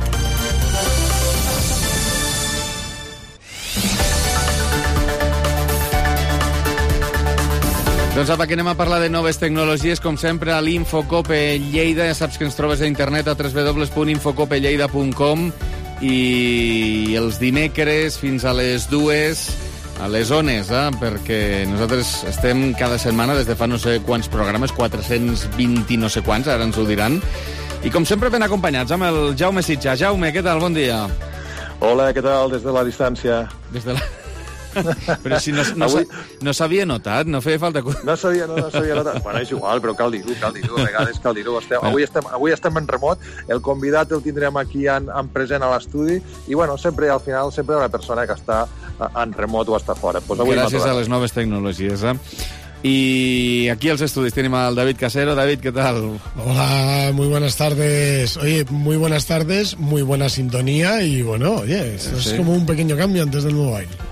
Doncs apa, que anem a parlar de noves tecnologies, com sempre, a l'Infocope Lleida. Ja saps que ens trobes a internet a www.infocopelleida.com i els dimecres fins a les 2 a les zones, perquè nosaltres estem cada setmana des de fa no sé quants programes, 420 no sé quants, ara ens ho diran, i com sempre ben acompanyats amb el Jaume Sitjà. Jaume, què tal? Bon dia. Hola, què tal? Des de la distància. Des de la... Però si no s'havia notat, no feia falta... No s'havia notat. Bueno, és igual, però cal dir-ho, a vegades cal dir-ho. Avui estem en remot, el convidat el tindrem aquí en present a l'estudi, i bueno, sempre al final, sempre una persona que està en remot o està fora. Pues avui gràcies a les noves tecnologies, Y aquí als estudis tenim al David Casero. David, ¿qué tal? Hola, muy buenas tardes. Oye, muy buenas tardes, muy buena sintonía y bueno, oye, esto es como un pequeño cambio antes del mobile.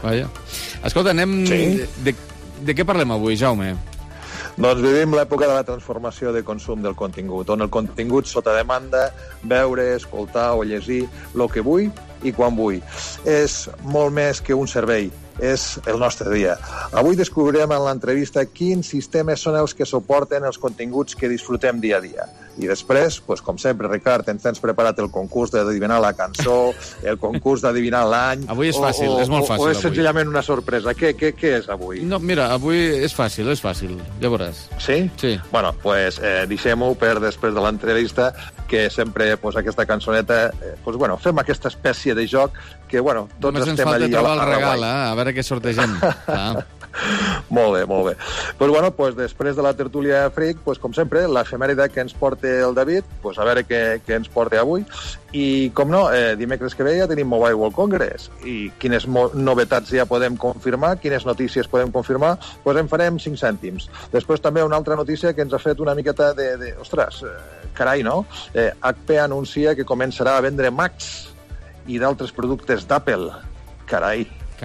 Vaja. Escolta, anem... Sí? De què parlem avui, Jaume? Doncs vivim l'època de la transformació de consum del contingut, on el contingut sota demanda, veure, escoltar o llegir el que vull i quan vull. És molt més que un servei, és el nostre dia. Avui descobrirem en l'entrevista quins sistemes són els que suporten els continguts que disfrutem dia a dia. I després, pues, com sempre, Ricard, ens tens preparat el concurs d'adivinar la cançó, el concurs d'adivinar l'any... Avui és fàcil, és molt fàcil. O és senzillament una sorpresa. Què és avui? No, mira, avui és fàcil, ja veuràs. Sí? Sí. Bueno, pues deixem-ho per després de l'entrevista, que sempre pues, aquesta cançoneta... Pues, bueno, fem aquesta espècie de joc que, bueno, tots només estem allí... Només ens falta trobar el regal, a veure què sortegem. Molt bé, molt bé. Pues, bueno, pues, després de la tertúlia Freak, pues, com sempre, l'efemèride que ens porta el David, pues, a veure què ens porta avui. I, com no, dimecres que ve ja tenim Mobile World Congress. I quines novetats ja podem confirmar, quines notícies podem confirmar, pues en farem 5 cèntims. Després també una altra notícia que ens ha fet una miqueta de ostres, carai, no? HP anuncia que començarà a vendre Macs i d'altres productes d'Apple. Carai.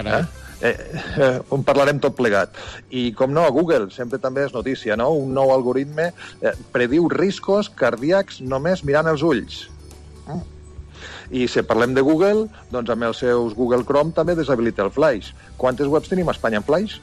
On parlarem tot plegat. I, com no, a Google, sempre també és notícia, no? Un nou algoritme prediu riscos cardíacs només mirant els ulls. I si parlem de Google, doncs amb els seus Google Chrome també deshabilita el Flash. Quantes webs tenim a Espanya en Flash?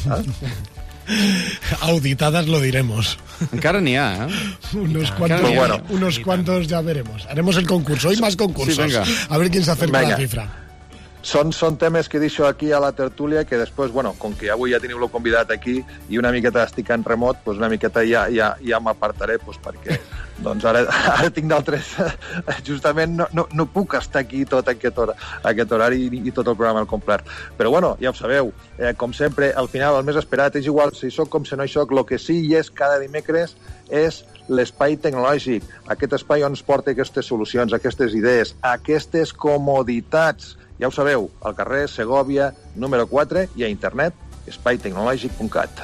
Auditadas lo diremos. Encara n'hi ha, unos cuantos ya veremos. Haremos el concurso, hoy más concursos. Sí, a ver quién se acerca a la cifra. Són temes que deixo aquí a la tertúlia que després, bueno, com que avui ja teniu el convidat aquí i una miqueta estic en remot, doncs una miqueta ja m'apartaré doncs perquè doncs ara tinc d'altres... Justament no puc estar aquí tot aquest horari i tot el programa al complet. Però bueno, ja ho sabeu, com sempre, al final el més esperat és igual si soc com si no hi soc, el que sí és cada dimecres és l'espai tecnològic, aquest espai on ens porta aquestes solucions, aquestes idees, aquestes comoditats. Ja ho sabeu, al carrer Segòvia, número 4, i a internet, espaitecnologic.cat.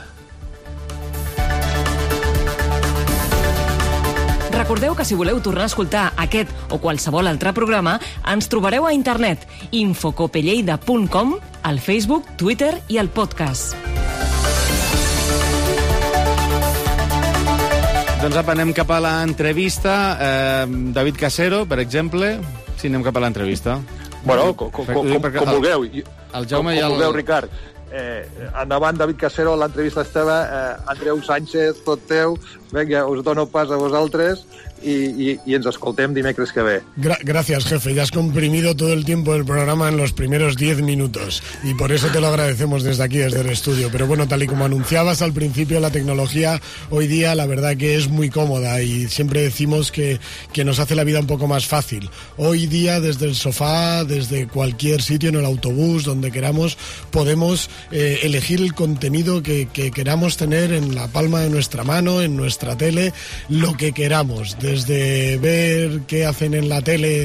Recordeu que si voleu tornar a escoltar aquest o qualsevol altre programa, ens trobareu a internet, infocopelleida.com, al Facebook, Twitter i al podcast. Doncs apa, anem cap a l'entrevista. David Casero, per exemple, si anem cap a l'entrevista. Bueno, com vulgueu. El Jaume com vulgueu, Ricard. Endavant, David Casero, l'entrevista estava. Andreu Sánchez, tot teu. Vinga, us dono pas a vosaltres y ens escoltem dimecres que ve. Gracias, jefe. Ya has comprimido todo el tiempo del programa en los primeros 10 minutos y por eso te lo agradecemos desde aquí, desde el estudio. Pero bueno, tal y como anunciabas al principio, la tecnología hoy día la verdad que es muy cómoda y siempre decimos que nos hace la vida un poco más fácil. Hoy día, desde el sofá, desde cualquier sitio, en el autobús, donde queramos, podemos elegir el contenido que queramos tener en la palma de nuestra mano, en nuestra tele, lo que queramos, desde ver qué hacen en la tele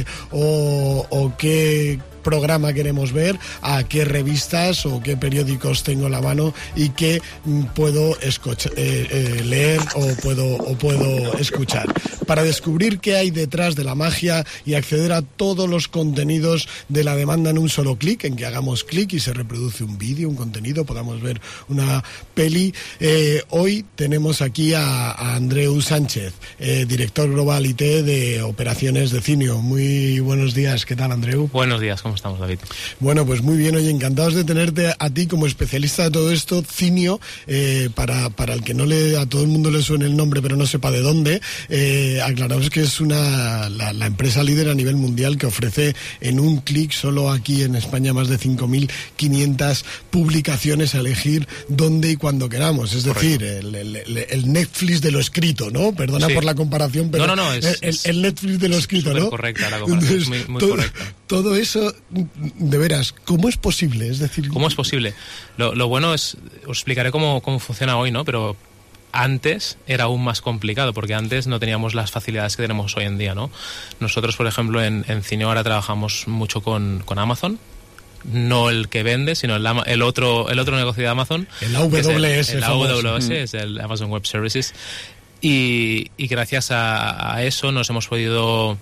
o qué programa queremos ver, a qué revistas o qué periódicos tengo en la mano y qué puedo leer o puedo escuchar. Para descubrir qué hay detrás de la magia y acceder a todos los contenidos de la demanda en un solo clic, en que hagamos clic y se reproduce un vídeo, un contenido, podamos ver una peli. Hoy tenemos aquí a Andreu Sánchez, director global IT de operaciones de Cineo. Muy buenos días, ¿qué tal, Andreu? Buenos días, ¿cómo estamos, David? Bueno, pues muy bien, oye, encantados de tenerte a ti como especialista de todo esto. Cineo, para el que a todo el mundo le suene el nombre pero no sepa de dónde, aclaramos que es la empresa líder a nivel mundial que ofrece en un clic, solo aquí en España, más de 5.500 publicaciones a elegir dónde y cuando queramos. Es decir, el Netflix de lo escrito, ¿no? Perdona por la comparación, pero no, el Netflix de lo escrito, ¿no? Correcta la comparación, es muy correcta. Todo eso, de veras, ¿cómo es posible? Es decir, ¿cómo es posible? Lo bueno es, os explicaré cómo funciona hoy, ¿no? Pero antes era aún más complicado, porque antes no teníamos las facilidades que tenemos hoy en día, ¿no? Nosotros, por ejemplo, en Cineo ahora trabajamos mucho con Amazon. No el que vende, sino el otro negocio de Amazon. El AWS. El AWS es el Amazon Web Services. Y gracias a eso nos hemos podido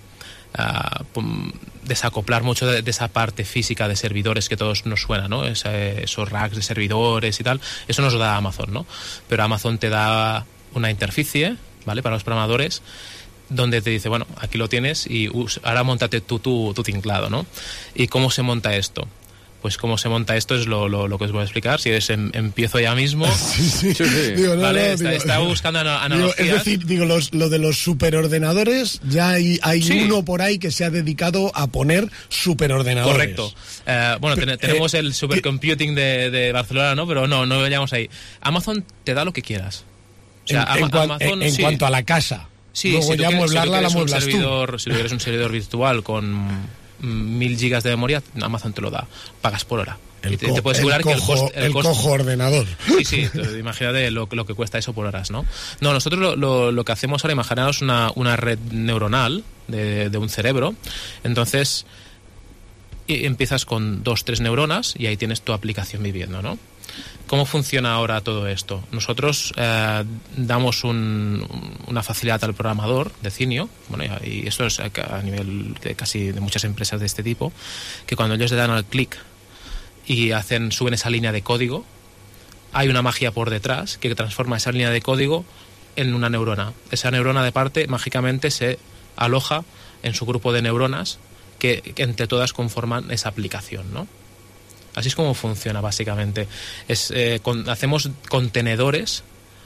desacoplar mucho de esa parte física de servidores que todos nos suena, ¿no? Esos racks de servidores y tal, eso nos lo da Amazon, ¿no? Pero Amazon te da una interficie, ¿vale? Para los programadores, donde te dice, bueno, aquí lo tienes y ahora móntate tu tinglado, ¿no? ¿Y cómo se monta esto? Pues cómo se monta esto es lo que os voy a explicar. Si es empiezo ya mismo. Sí. Digo, ¿vale? Estaba buscando analogías. Es decir, lo de los superordenadores, ya hay uno por ahí que se ha dedicado a poner superordenadores. Correcto. Tenemos el supercomputing de Barcelona, ¿no? Pero no llegamos ahí. Amazon te da lo que quieras. O sea, Amazon, en cuanto a la casa. Sí, luego si ya mueblarla la mueblas tú. Si tuvieras un servidor virtual con 1000 gigas de memoria, Amazon te lo da, pagas por hora. Y te puedo asegurar que el cojo ordenador. Sí, imagínate lo que cuesta eso por horas, ¿no? No, nosotros lo que hacemos ahora, imaginaos una red neuronal de un cerebro. Entonces empiezas con 2-3 neuronas y ahí tienes tu aplicación viviendo, ¿no? ¿Cómo funciona ahora todo esto? Nosotros damos una facilidad al programador de Cinio, bueno, y esto es a nivel casi de muchas empresas de este tipo, que cuando ellos le dan al clic y suben esa línea de código, hay una magia por detrás que transforma esa línea de código en una neurona. Esa neurona de parte mágicamente se aloja en su grupo de neuronas que entre todas conforman esa aplicación, ¿no? Así es como funciona básicamente. Hacemos contenedores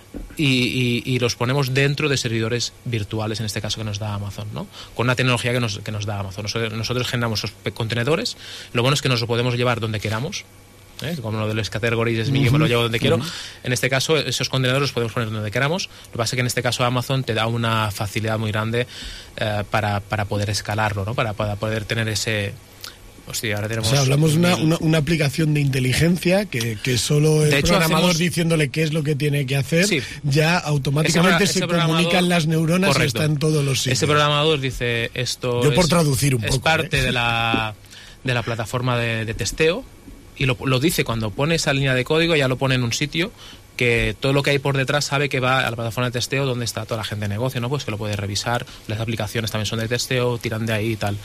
y los ponemos dentro de servidores virtuales, en este caso que nos da Amazon, ¿no? Con una tecnología que nos da Amazon. Nosotros generamos esos contenedores. Lo bueno es que nos lo podemos llevar donde queramos. Como lo de los categories es mío, yo me lo llevo donde quiero. En este caso, esos contenedores los podemos poner donde queramos. Lo que pasa es que en este caso Amazon te da una facilidad muy grande para poder escalarlo, ¿no? Para poder tener ese... Hostia, ahora tenemos... O sea, hablamos de una aplicación de inteligencia que solo el programador diciéndole qué es lo que tiene que hacer, ya automáticamente se comunican las neuronas. Correcto. Y está en todos los sitios. Ese programador dice esto... Yo por traducir un poco. Es parte de la plataforma de testeo y lo dice cuando pone esa línea de código, ya lo pone en un sitio que todo lo que hay por detrás sabe que va a la plataforma de testeo donde está toda la gente de negocio, ¿no? Pues que lo puede revisar, las aplicaciones también son de testeo, tiran de ahí y tal.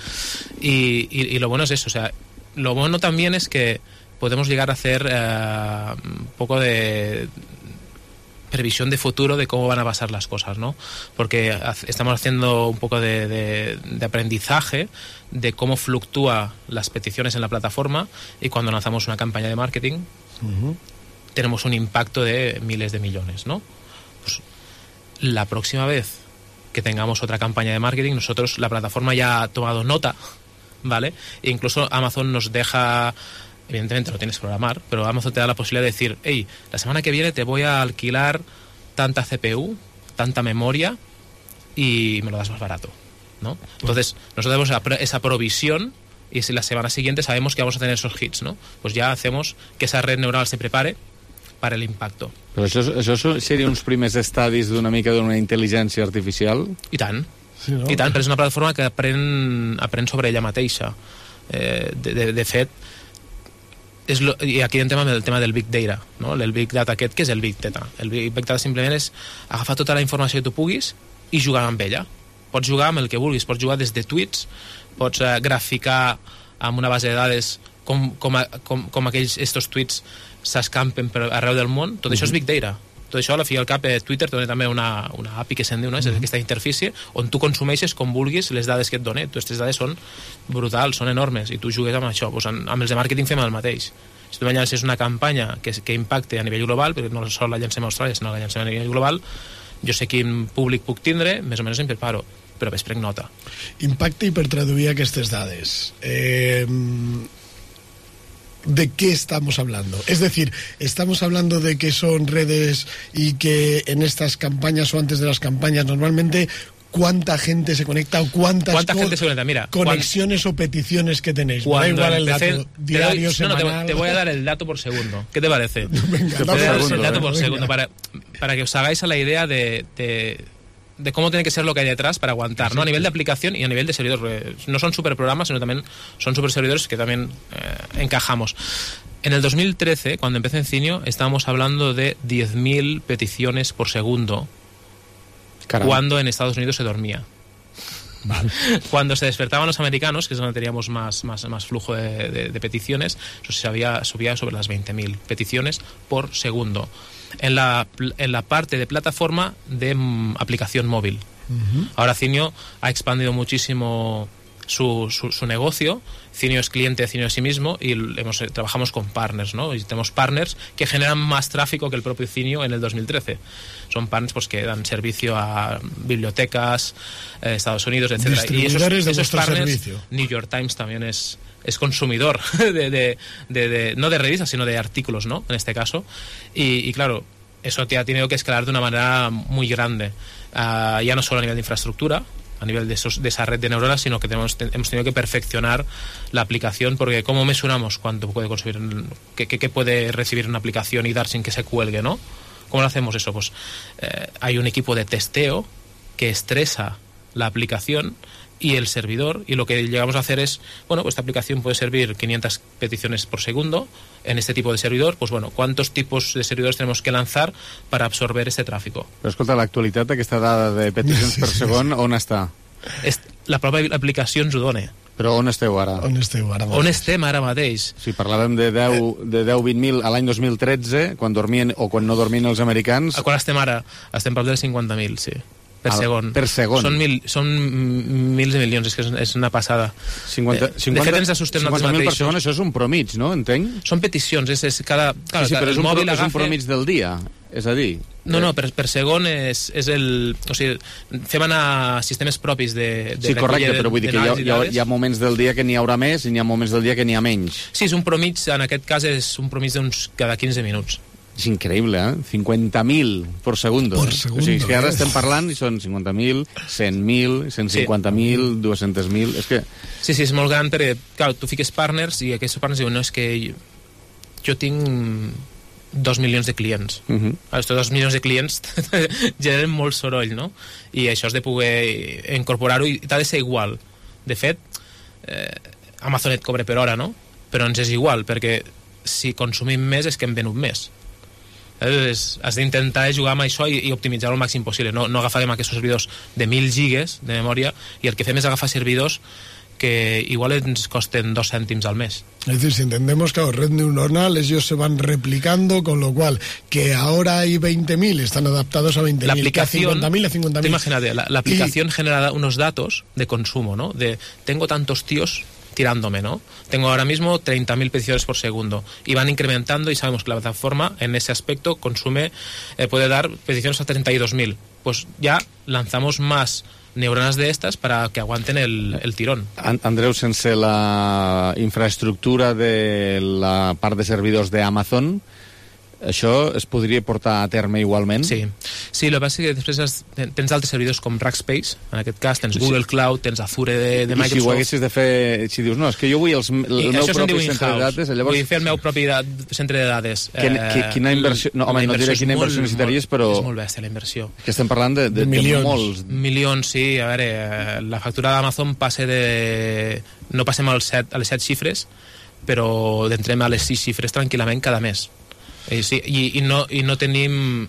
Y lo bueno es eso, o sea, lo bueno también es que podemos llegar a hacer un poco de previsión de futuro de cómo van a pasar las cosas, ¿no? Porque estamos haciendo un poco de aprendizaje de cómo fluctúa las peticiones en la plataforma y cuando lanzamos una campaña de marketing tenemos un impacto de miles de millones, ¿no? Pues la próxima vez que tengamos otra campaña de marketing, la plataforma ya ha tomado nota, ¿vale? E incluso Amazon nos deja, evidentemente lo tienes que programar, pero Amazon te da la posibilidad de decir, hey, la semana que viene te voy a alquilar tanta CPU, tanta memoria y me lo das más barato, ¿no? Entonces, nosotros tenemos esa provisión y si la semana siguiente sabemos que vamos a tener esos hits, ¿no? Pues ya hacemos que esa red neuronal se prepare para el impacto. Però això seria uns primers estadis d'una mica d'una intel·ligència artificial? I tant. Sí, no? I tant, però és una plataforma que aprèn sobre ella mateixa. De fet, i aquí entrem amb el tema del Big Data, no? El Big Data aquest, què és el Big Data? El Big Data simplement és agafar tota la informació que tu puguis i jugar amb ella. Pots jugar amb el que vulguis, pots jugar des de tweets, pots graficar amb una base de dades com estos tweets s'escampen per arreu del món. Tot això és Big Data. Tot això, a la fi al cap, Twitter té també una API que se'n diu, no? És aquesta interfície on tu consumeixes com vulguis les dades que et dona. Aquestes dades són brutals, són enormes, i tu jugues amb això. Pues amb els de màrqueting fem el mateix. Si tu llances una campanya que impacte a nivell global, perquè no sol la llancem a Austràlia, sinó la llancem a nivell global, jo sé quin públic puc tindre, més o menys em preparo, però ves, prenc nota. Impacte, i per traduir aquestes dades, ¿de qué estamos hablando? Es decir, ¿estamos hablando de que son redes y que en estas campañas o antes de las campañas normalmente cuánta gente se conecta o cuánta gente se conecta? Mira, conexiones o peticiones que tenéis? Da igual el dato diario, semanal. Te voy a dar el dato por segundo. ¿Qué te parece? Venga, te voy a dar el dato por segundo para que os hagáis a la idea de cómo tiene que ser lo que hay detrás para aguantar, ¿no? A nivel de aplicación y a nivel de servidor. No son superprogramas, sino también son super servidores que también encajamos. En el 2013, cuando empecé en Cinio, estábamos hablando de 10.000 peticiones por segundo. Caramba. Cuando en Estados Unidos se dormía. Cuando se despertaban los americanos, que es donde teníamos más flujo de peticiones, subía sobre las 20.000 peticiones por segundo. En la parte de plataforma de aplicación móvil. Ahora Cinio ha expandido muchísimo su negocio. Cinio es cliente de Cinio de sí mismo y trabajamos con partners, ¿no? Y tenemos partners que generan más tráfico que el propio Cinio en el 2013. Son partners pues, que dan servicio a bibliotecas, Estados Unidos, etc. Y esos partners, servicio. New York Times también es consumidor no de revistas, sino de artículos, ¿no? En este caso. Y claro, eso te ha tenido que escalar de una manera muy grande. Ya no solo a nivel de infraestructura, a nivel de esa red de neuronas, sino que hemos tenido que perfeccionar la aplicación, porque ¿cómo mesuramos cuánto puede consumir, qué puede recibir una aplicación y dar sin que se cuelgue, ¿no? ¿Cómo lo hacemos eso? Pues hay un equipo de testeo que estresa la aplicación y el servidor, y lo que llegamos a hacer es, bueno, pues esta aplicación puede servir 500 peticiones por segundo en este tipo de servidor, pues bueno, ¿cuántos tipos de servidors tenemos que lanzar para absorber este tráfico? Però escolta, l'actualitat d'aquesta dada de peticions per segon, on està? La pròpia aplicació ens ho dona. Però on esteu ara? On estem ara mateix? Si parlàvem de 10-20.000 a l'any 2013, quan dormien o quan no dormien els americans... Quan estem ara? Estem prop dels 50.000, sí. Per segon. Per segon. Són mils i milions, és que és una passada. De fet, ens assustem nosaltres mateixos. 50.000 per segon, això és un promig, no? Entenc? Són peticions, és cada... Sí, però és un promig del dia, és a dir... No, per segon és el... O sigui, fem anar sistemes propis de... Sí, correcte, però vull dir que hi ha moments del dia que n'hi haurà més i n'hi ha moments del dia que n'hi ha menys. Sí, és un promig, en aquest cas és un promig d'uns cada 15 minuts. És increïble, eh? 50.000 por segundo. O sigui, que ara estem parlant i són 50.000, 100.000, 150.000, 200.000... És que... Sí, és molt gran, perquè, clar, tu fiques partners i aquests partners diuen, no, és que jo tinc 2 milions de clients. Estos 2 milions de clients generen molt soroll, no? I això has de poder incorporar-ho i t'ha de ser igual. De fet, Amazon et cobra per hora, no? Però ens és igual, perquè si consumim més és que hem venut més. Has d'intentar jugar amb això i optimitzar al màxim possible. No agafarem aquests servidors de 1.000 gigas de memòria i el que fem és agafar servidors que igual ens costen 2 cèntims al mes. Es decir, si entendemos que red neuronal, ellos se van replicando, con lo cual, que ahora hay 20.000, están adaptados a 20.000, la aplicación, a 50.000, a 50.000. Imagínate, la aplicación genera unos datos de consumo, ¿no? De, tengo tantos tíos tirándome, ¿no? Tengo ahora mismo 30.000 peticiones por segundo y van incrementando y sabemos que la plataforma en ese aspecto consume, puede dar peticiones a 32.000. Pues ya lanzamos más neuronas de estas para que aguanten el tirón. Andreu, sense la infraestructura de la part de servidors d'Amazon, això es podria portar a terme igualment? Sí, el que passa és que després tens altres servidors com Rackspace, en aquest cas tens Google Cloud, tens Azure de Microsoft... I si ho haguessis de fer, si dius, no, és que jo vull el meu propi centre de dades... Vull fer el meu propi centre de dades. Quina inversió... No, home, no diré quina inversió necessitaries, però... És molt bèstia la inversió. Que estem parlant de molts... Milions, sí. A veure, la factura d'Amazon passa de... No passem a les 7 xifres, però entrem a les 6 xifres tranquil·lament cada mes. Sí, i no tenim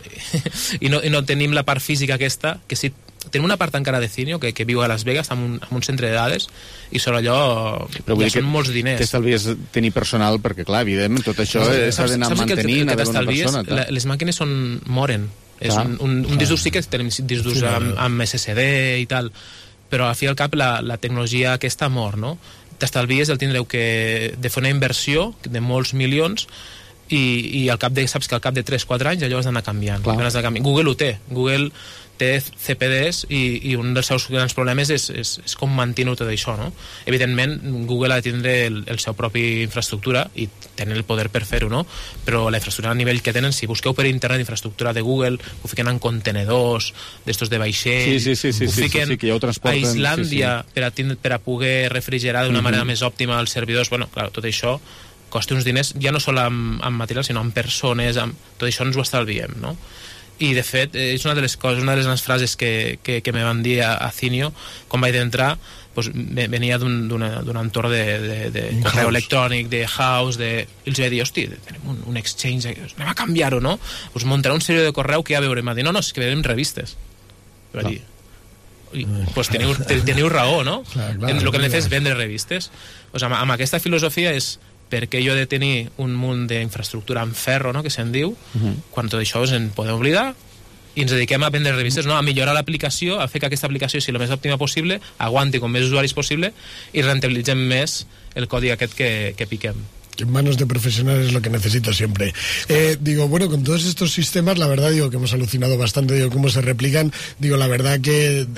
la part física aquesta, que sí, tenim una part encara de Cinio que viu a Las Vegas amb un centre de dades i sobre allò ja són molts diners. T'estalvies tenir personal perquè, clar, evidentment, tot això s'ha d'anar mantenint, ha d'haver una persona. Les màquines moren. És un disc dur, sí que tenim disc durs amb SSD i tal, però al fi i al cap la tecnologia aquesta mor, no? T'estalvies el tindreu que de fer una inversió de molts milions i saps que al cap de 3-4 anys allò has d'anar canviant. Google ho té. Google té CPDs i un dels seus grans problemes és com mantenir tot això, no? Evidentment, Google ha de tindre el seu propi infraestructura i tenen el poder per fer-ho, no? Però la infraestructura a nivell que tenen, si busqueu per internet infraestructura de Google, ho fiquen en contenedors d'estos de vaixell, ho fiquen a Islàndia per a poder refrigerar d'una manera més òptima els servidors. Bueno, clar, tot això costa uns diners, ja no sols amb materials, sinó amb persones, tot això ens ho estalviem, no? I de fet, és una de les coses, una de les frases que me van dir a Cinio quan vaig entrar, doncs venia d'un entorn de correu electrònic, de house, i els vaig dir, hosti, tenim un exchange, anem a canviar-ho, no? Us muntarà un servidor de correu que ja veurem. Va dir, no, és que veurem revistes. I vaig dir, pues teniu raó, no? Clar, el que hem de fer és vendre revistes. Pues amb aquesta filosofia és perquè jo he de tenir un munt d'infraestructura en ferro, no?, que se'n diu, quan tot això ens en podem oblidar i ens dediquem a vendre revistes, no?, a millorar l'aplicació, a fer que aquesta aplicació sigui el més òptima possible, aguanti com més usuaris possible i rentabilitzem més el codi aquest que piquem. En manos de profesionales es lo que necesito siempre. Digo, bueno, con todos estos sistemas, la verdad, digo que hemos alucinado bastante, digo, cómo se replican. Digo, la verdad que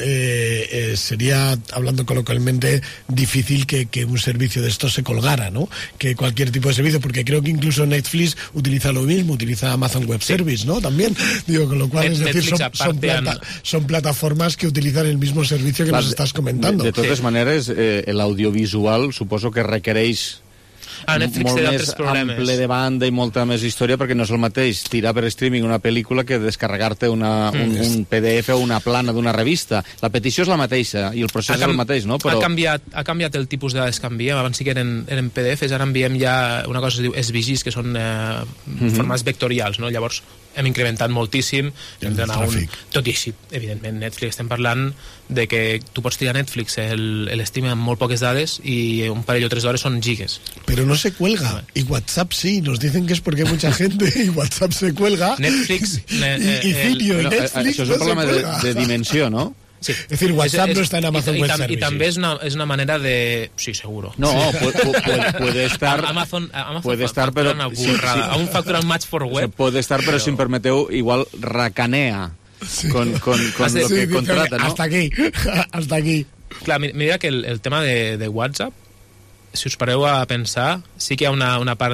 sería, hablando coloquialmente, difícil que un servicio de estos se colgara, ¿no? Que cualquier tipo de servicio, porque creo que incluso Netflix utiliza lo mismo, utiliza Amazon Web Service, ¿no? También, digo, con lo cual, es decir, son plataformas que utilizan el mismo servicio que nos estás comentando. De totes maneres, l'audiovisual suposo que requereix Netflix molt té més altres problemes. ample de banda i molta més història, perquè no és el mateix tirar per streaming una pel·lícula que descarregar-te un PDF o una plana d'una revista. La petició és la mateixa i el procés és el mateix, no? Però... Ha canviat el tipus de dades que enviem. Abans sí que eren PDFs, ara enviem ja una cosa que es diu SVGs, que són formats vectorials, no? Llavors hem incrementat moltíssim tot i així, evidentment, Netflix estem parlant de que tu pots triar Netflix l'estime amb molt poques dades i un parell o 3 hores són gigas. Pero no se cuelga, y WhatsApp sí, nos dicen que es porque hay mucha gente y WhatsApp se cuelga. Netflix y Cirio y Netflix això és un problema de dimensió, no? Sí. Es decir, WhatsApp no está en Amazon Web Services. Y también es una manera de... Sí, seguro. No, puede estar... Amazon puede estar, pero... Aún factura un match for web. Puede estar, pero si em permeteu, igual racanea con lo que contrata, ¿no? Hasta aquí. Clar, mira que el tema de WhatsApp, si us pareu a pensar, sí que hi ha una part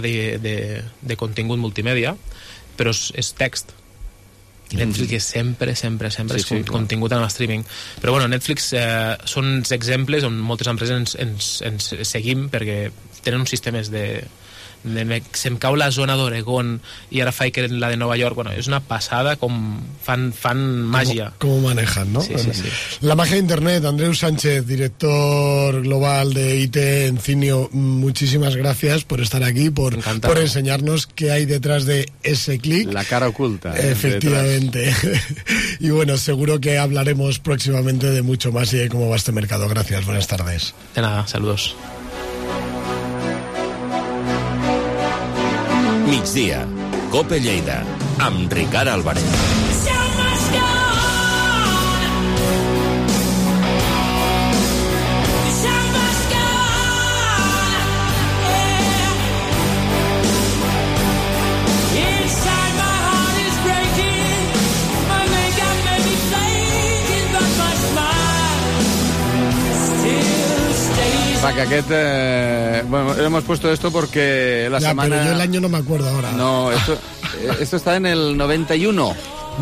de contingut multimèdia, però és text. Netflix sempre és contingut en el streaming. Però bueno, Netflix són exemples on moltes empreses ens seguim perquè tenen uns sistemes se'm cau la zona d'Oregon i ara faig que la de Nova York, bueno, és una passada com fan màgia. Cómo manejan, ¿no? Sí. La magia de Internet. Andreu Sánchez, director global de IT en Cinio, muchísimas gracias por estar aquí, por enseñarnos qué hay detrás de ese clic. La cara oculta. Efectivamente. Y bueno, seguro que hablaremos próximamente de mucho más y de cómo va este mercado. Gracias, buenas tardes. De nada, saludos. Migdia, COPE Lleida, amb Ricard Álvarez. Que aquest, bueno, hemos puesto esto porque la semana... Pero yo el año no me acuerdo ahora. No, esto está en el 91.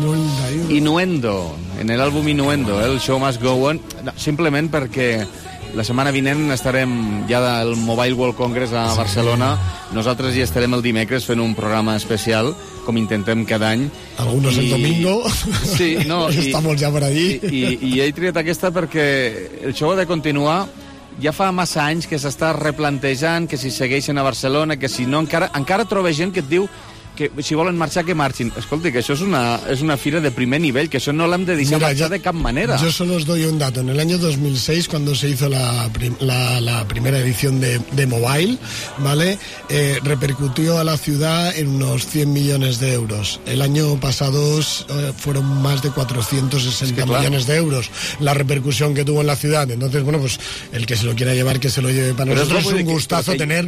Innuendo, en el àlbum Innuendo, el Show Must Go On. No, simplement perquè la setmana vinent estarem ja al Mobile World Congress a Barcelona. Nosaltres ja estarem el dimecres fent un programa especial, com intentem cada any. Algunos el domingo. Sí, no, estamos ja por allí. I he triat aquesta perquè el show ha de continuar. Ja fa massa anys que s'està replantejant que si segueixen a Barcelona, que si no, encara troba gent que et diu que si volen marxar, que marxin. Escolta, que això és una fira de primer nivel, que això no l'hem de deixar marxar de cap manera. Yo solo os doy un dato. En el año 2006, cuando se hizo la primera edición de Mobile, ¿vale? Repercutió a la ciudad en unos 100 millones de euros. El año pasado fueron más de 460 millones de euros la repercusión que tuvo en la ciudad. Entonces, bueno, pues el que se lo quiera llevar, que se lo lleve. Para nosotros es un gustazo tener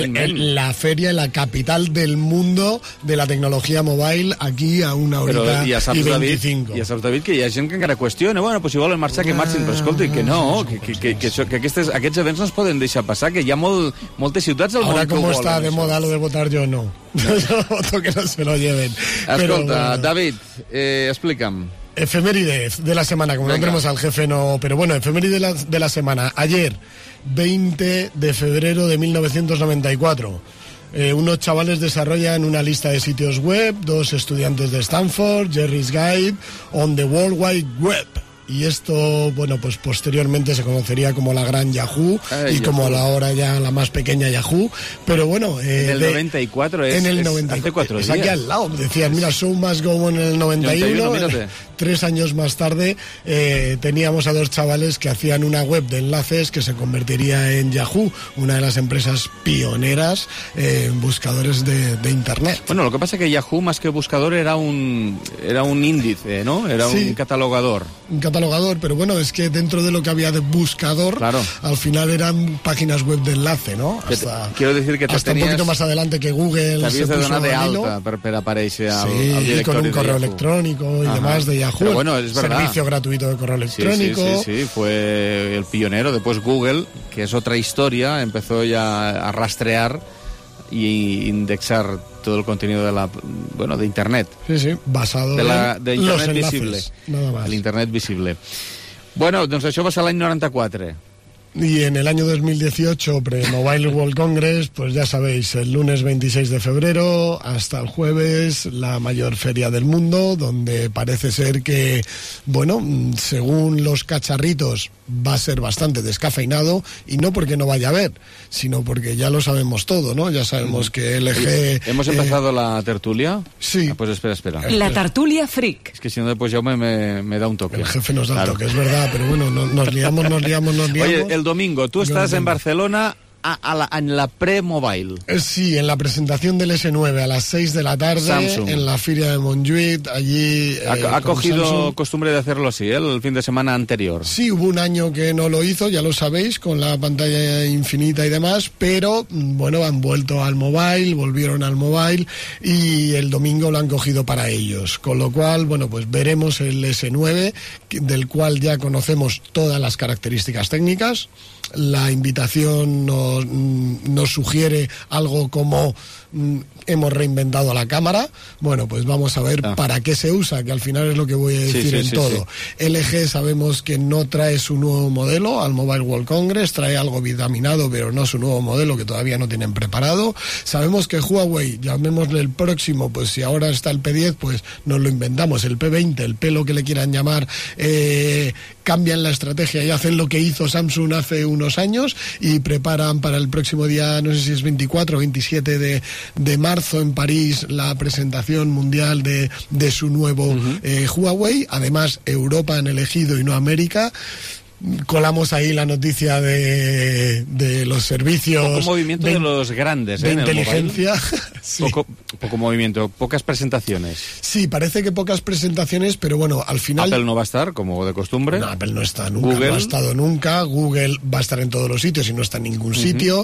la feria, la capital del mundo de la tecnologia mobile aquí a una horita ja i 25. Ja saps, David, que hi ha gent que encara qüestiona, bueno, pues si volen marxar, que marxin, però escolta, que no, que aquests events no es poden deixar passar, que hi ha moltes ciutats al món que ho volen. Ahora como está de moda lo de votar yo, no. Yo voto que no se lo lleven. Escolta, David, explica'm. Efeméride de la semana, como no tenemos al jefe, no, pero bueno, efeméride de la semana. Ayer, 20 de febrero de 1994. Unos chavales desarrollan una lista de sitios web, 2 estudiantes de Stanford, Jerry's Guide on the World Wide Web. y esto, bueno, pues posteriormente se conocería como la gran Yahoo y como la ahora ya la más pequeña Yahoo, pero bueno... en el 94 en el 94, hace 4 días. Aquí al lado, decían, mira, Show Must Go On en el 91, 3 años más tarde teníamos a 2 chavales que hacían una web de enlaces que se convertiría en Yahoo, una de las empresas pioneras en buscadores de Internet. Bueno, lo que pasa es que Yahoo, más que buscador, era un índice, ¿no? Era un catalogador. Un catalogador, pero bueno, es que dentro de lo que había de buscador, al final eran páginas web de enlace, ¿no? Quiero decir que hasta un poquito más adelante que Google se puso de alta para aparèixer al directori con un correo electrónico y demás de Yahoo. Pero bueno, es verdad. Servicio gratuito de correo electrónico. Sí, fue el pionero. Después Google, que es otra historia, empezó ya a rastrear y indexar todo el contenido de Internet. Sí, basado de en Internet los visible. Nada más. El Internet visible. Bueno, doncs això va ser l'any 94. Y en el año 2018, pre-Mobile World Congress, pues ya sabéis, el lunes 26 de febrero hasta el jueves, la mayor feria del mundo, donde parece ser que, bueno, según los cacharritos, va a ser bastante descafeinado, y no porque no vaya a haber, sino porque ya lo sabemos todo, ¿no? Ya sabemos que LG... ¿Hemos empezado la tertulia? Sí. Pues espera. La tertulia freak. Es que si no, después ya me da un toque. El jefe nos da un toque, es verdad, pero bueno, nos liamos. Oye, el domingo, tú estás en Barcelona en la pre-mobile. Sí, en la presentación del S9 a las 6 de la tarde, Samsung. En la feria de Montjuïc, allí... Ha cogido Samsung. Costumbre de hacerlo así, el fin de semana anterior. Sí, hubo un año que no lo hizo, ya lo sabéis, con la pantalla infinita y demás, pero, bueno, han vuelto al mobile, volvieron al mobile, y el domingo lo han cogido para ellos. Con lo cual, bueno, pues veremos el S9, del cual ya conocemos todas las características técnicas. La invitación nos sugiere algo como hemos reinventado la cámara. Bueno, pues vamos a ver para qué se usa, que al final es lo que voy a decir todo. LG sabemos que no trae su nuevo modelo al Mobile World Congress, trae algo vitaminado, pero no su nuevo modelo, que todavía no tienen preparado. Sabemos que Huawei, llamémosle el próximo, pues si ahora está el P10, pues nos lo inventamos, el P20, el P lo que le quieran llamar, cambian la estrategia y hacen lo que hizo Samsung hace unos años y preparan para el próximo día, no sé si es 24 o 27 de marzo en París, la presentación mundial de su nuevo Huawei. Además, Europa han elegido y no América. Colamos ahí la noticia de los servicios... Poco movimiento de los grandes, de inteligencia. Sí. Poco movimiento, pocas presentaciones. Sí, parece que pocas presentaciones, pero bueno, al final... Apple no va a estar, como de costumbre. No, Apple no está nunca, Google. no ha estado nunca. Google va a estar en todos los sitios y no está en ningún sitio.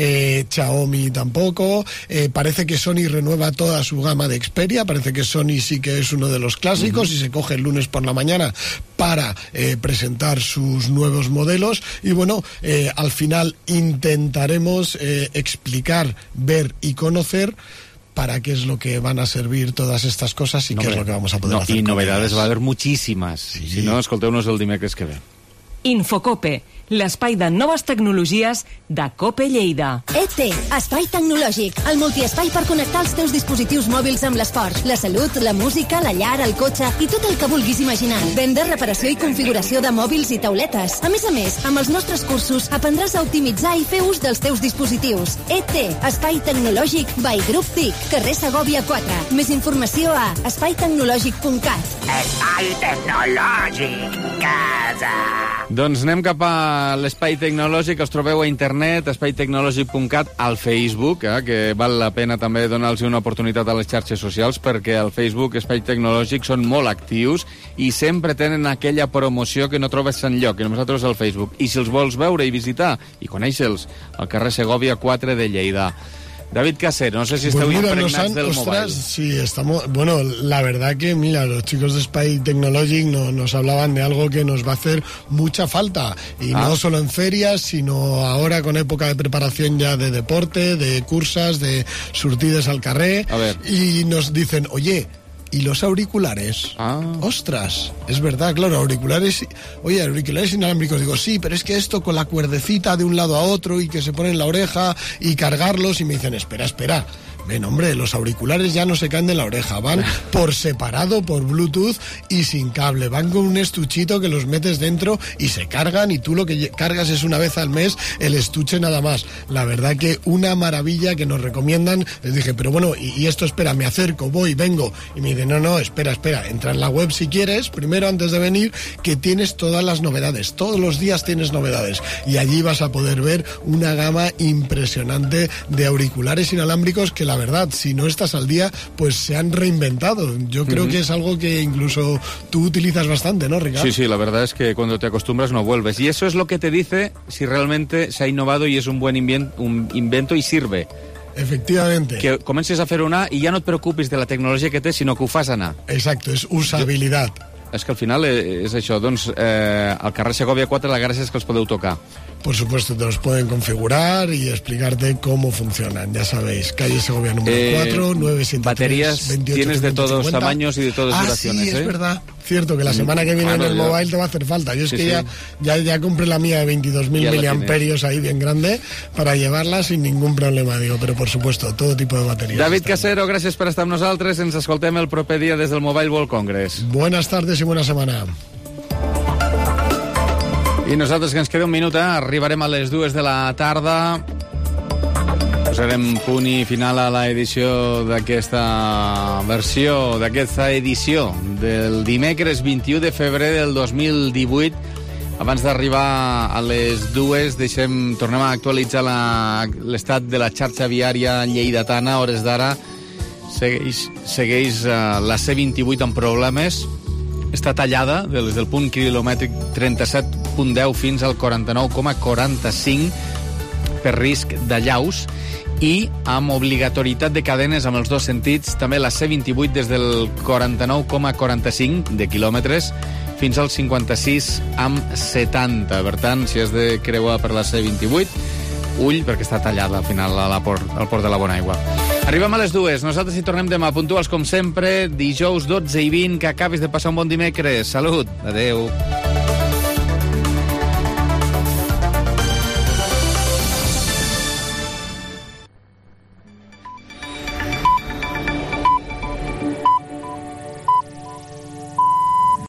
Xiaomi tampoco. Parece que Sony renueva toda su gama de Xperia. Parece que Sony sí que es uno de los clásicos y se coge el lunes por la mañana para presentar sus nuevos modelos. Y bueno, al final intentaremos explicar, ver y conocer para qué es lo que van a servir todas estas cosas y qué es lo que vamos a poder hacer. Y novedades va a haber muchísimas. Sí. Si no, escolteu-nos el dimecres que ve. Infocope, l'espai de noves tecnologies de Cope Lleida. ET, espai tecnològic, el multiespai per connectar els teus dispositius mòbils amb l'esport, la salut, la música, la llar, el cotxe i tot el que vulguis imaginar. Venda, reparació i configuració de mòbils i tauletes. A més, amb els nostres cursos aprendràs a optimitzar i fer ús dels teus dispositius. ET, espai tecnològic by Grup TIC, carrer Segòvia 4. Més informació a espaitecnològic.cat. Espai tecnològic, casa. Doncs anem cap a l'espai tecnològic, els trobeu a internet, espaitecnològic.cat, al Facebook, que val la pena també donar-los una oportunitat a les xarxes socials, perquè al Facebook, Espai Tecnològic, són molt actius i sempre tenen aquella promoció que no trobes enlloc, que nosaltres al Facebook. I si els vols veure i visitar i conèixer-los, al carrer Segòvia 4 de Lleida. David Casero, no sé si esteu impregnats del mobile. Sí, estamos... Bueno, la verdad que, mira, los chicos de Spy Technologic nos hablaban de algo que nos va a hacer mucha falta. Y no solo en ferias, sino ahora con época de preparación ya de deporte, de cursas, de surtides al carrer. A ver. Y nos dicen, oye... ¿Y los auriculares? ¡Ostras! Es verdad, claro, auriculares... Oye, auriculares inalámbricos. Digo, sí, pero es que esto con la cuerdecita de un lado a otro y que se pone en la oreja y cargarlos. Y me dicen, espera. ven, hombre, los auriculares ya no se caen de la oreja, van por separado, por Bluetooth y sin cable, van con un estuchito que los metes dentro y se cargan, y tú lo que cargas es una vez al mes el estuche nada más. La verdad que una maravilla que nos recomiendan. Les dije, pero bueno, y esto, espera, me acerco, voy, vengo, y me dice, no, espera, entra en la web si quieres, primero antes de venir, que tienes todas las novedades, todos los días tienes novedades, y allí vas a poder ver una gama impresionante de auriculares inalámbricos que, la verdad, si no estás al día, pues se han reinventado. Yo creo que es algo que incluso tú utilizas bastante, ¿no, Ricardo? Sí, la verdad es que cuando te acostumbras no vuelves, y eso es lo que te dice si realmente se ha innovado y es un buen invento y sirve. Efectivamente. Que comences a fer una i ja no et preocupis de la tecnologia que té, sinó que ho fas anar. Exacto, és usabilitat. És que al final és això, doncs, al carrer Segovia 4 la gràcia és que els podeu tocar. Por supuesto, te los pueden configurar y explicarte cómo funcionan. Ya sabéis, calle Segovia número 4, 973, baterías 28, tienes de todos 50. tamaños y de todas duraciones. Sí, es verdad. Cierto, que la semana que viene en el mobile te va a hacer falta. Yo es que ya compré la mía de 22.000 miliamperios ahí bien grande para llevarla sin ningún problema, digo, pero por supuesto, todo tipo de baterías. David Casero, gràcies per estar amb nosaltres. Ens escoltem el proper dia des del Mobile World Congress. Buenas tardes y buena semana. I nosaltres, que ens queda un minut, arribarem a les 2 de la tarda. Posarem punt i final a l'edició d'aquesta versió, d'aquesta edició del dimecres 21 de febrer del 2018. Abans d'arribar a les 2, tornem a actualitzar l'estat de la xarxa viària lleidatana. A hores d'ara segueix la C28 amb problemes. Està tallada des del punt quilomètric 37.10 fins al 49,45 per risc d'allaus, i amb obligatorietat de cadenes amb els dos sentits, també la C28 des del 49,45 de quilòmetres fins al 56,70. Per tant, si has de creuar per la C28, ull, perquè està tallada al final al port de la Bonaigua. Arribem a les 2. Nosaltres hi tornem demà puntuals, com sempre, dijous 12 i 20. Que acabis de passar un bon dimecres. Salut. Adeu.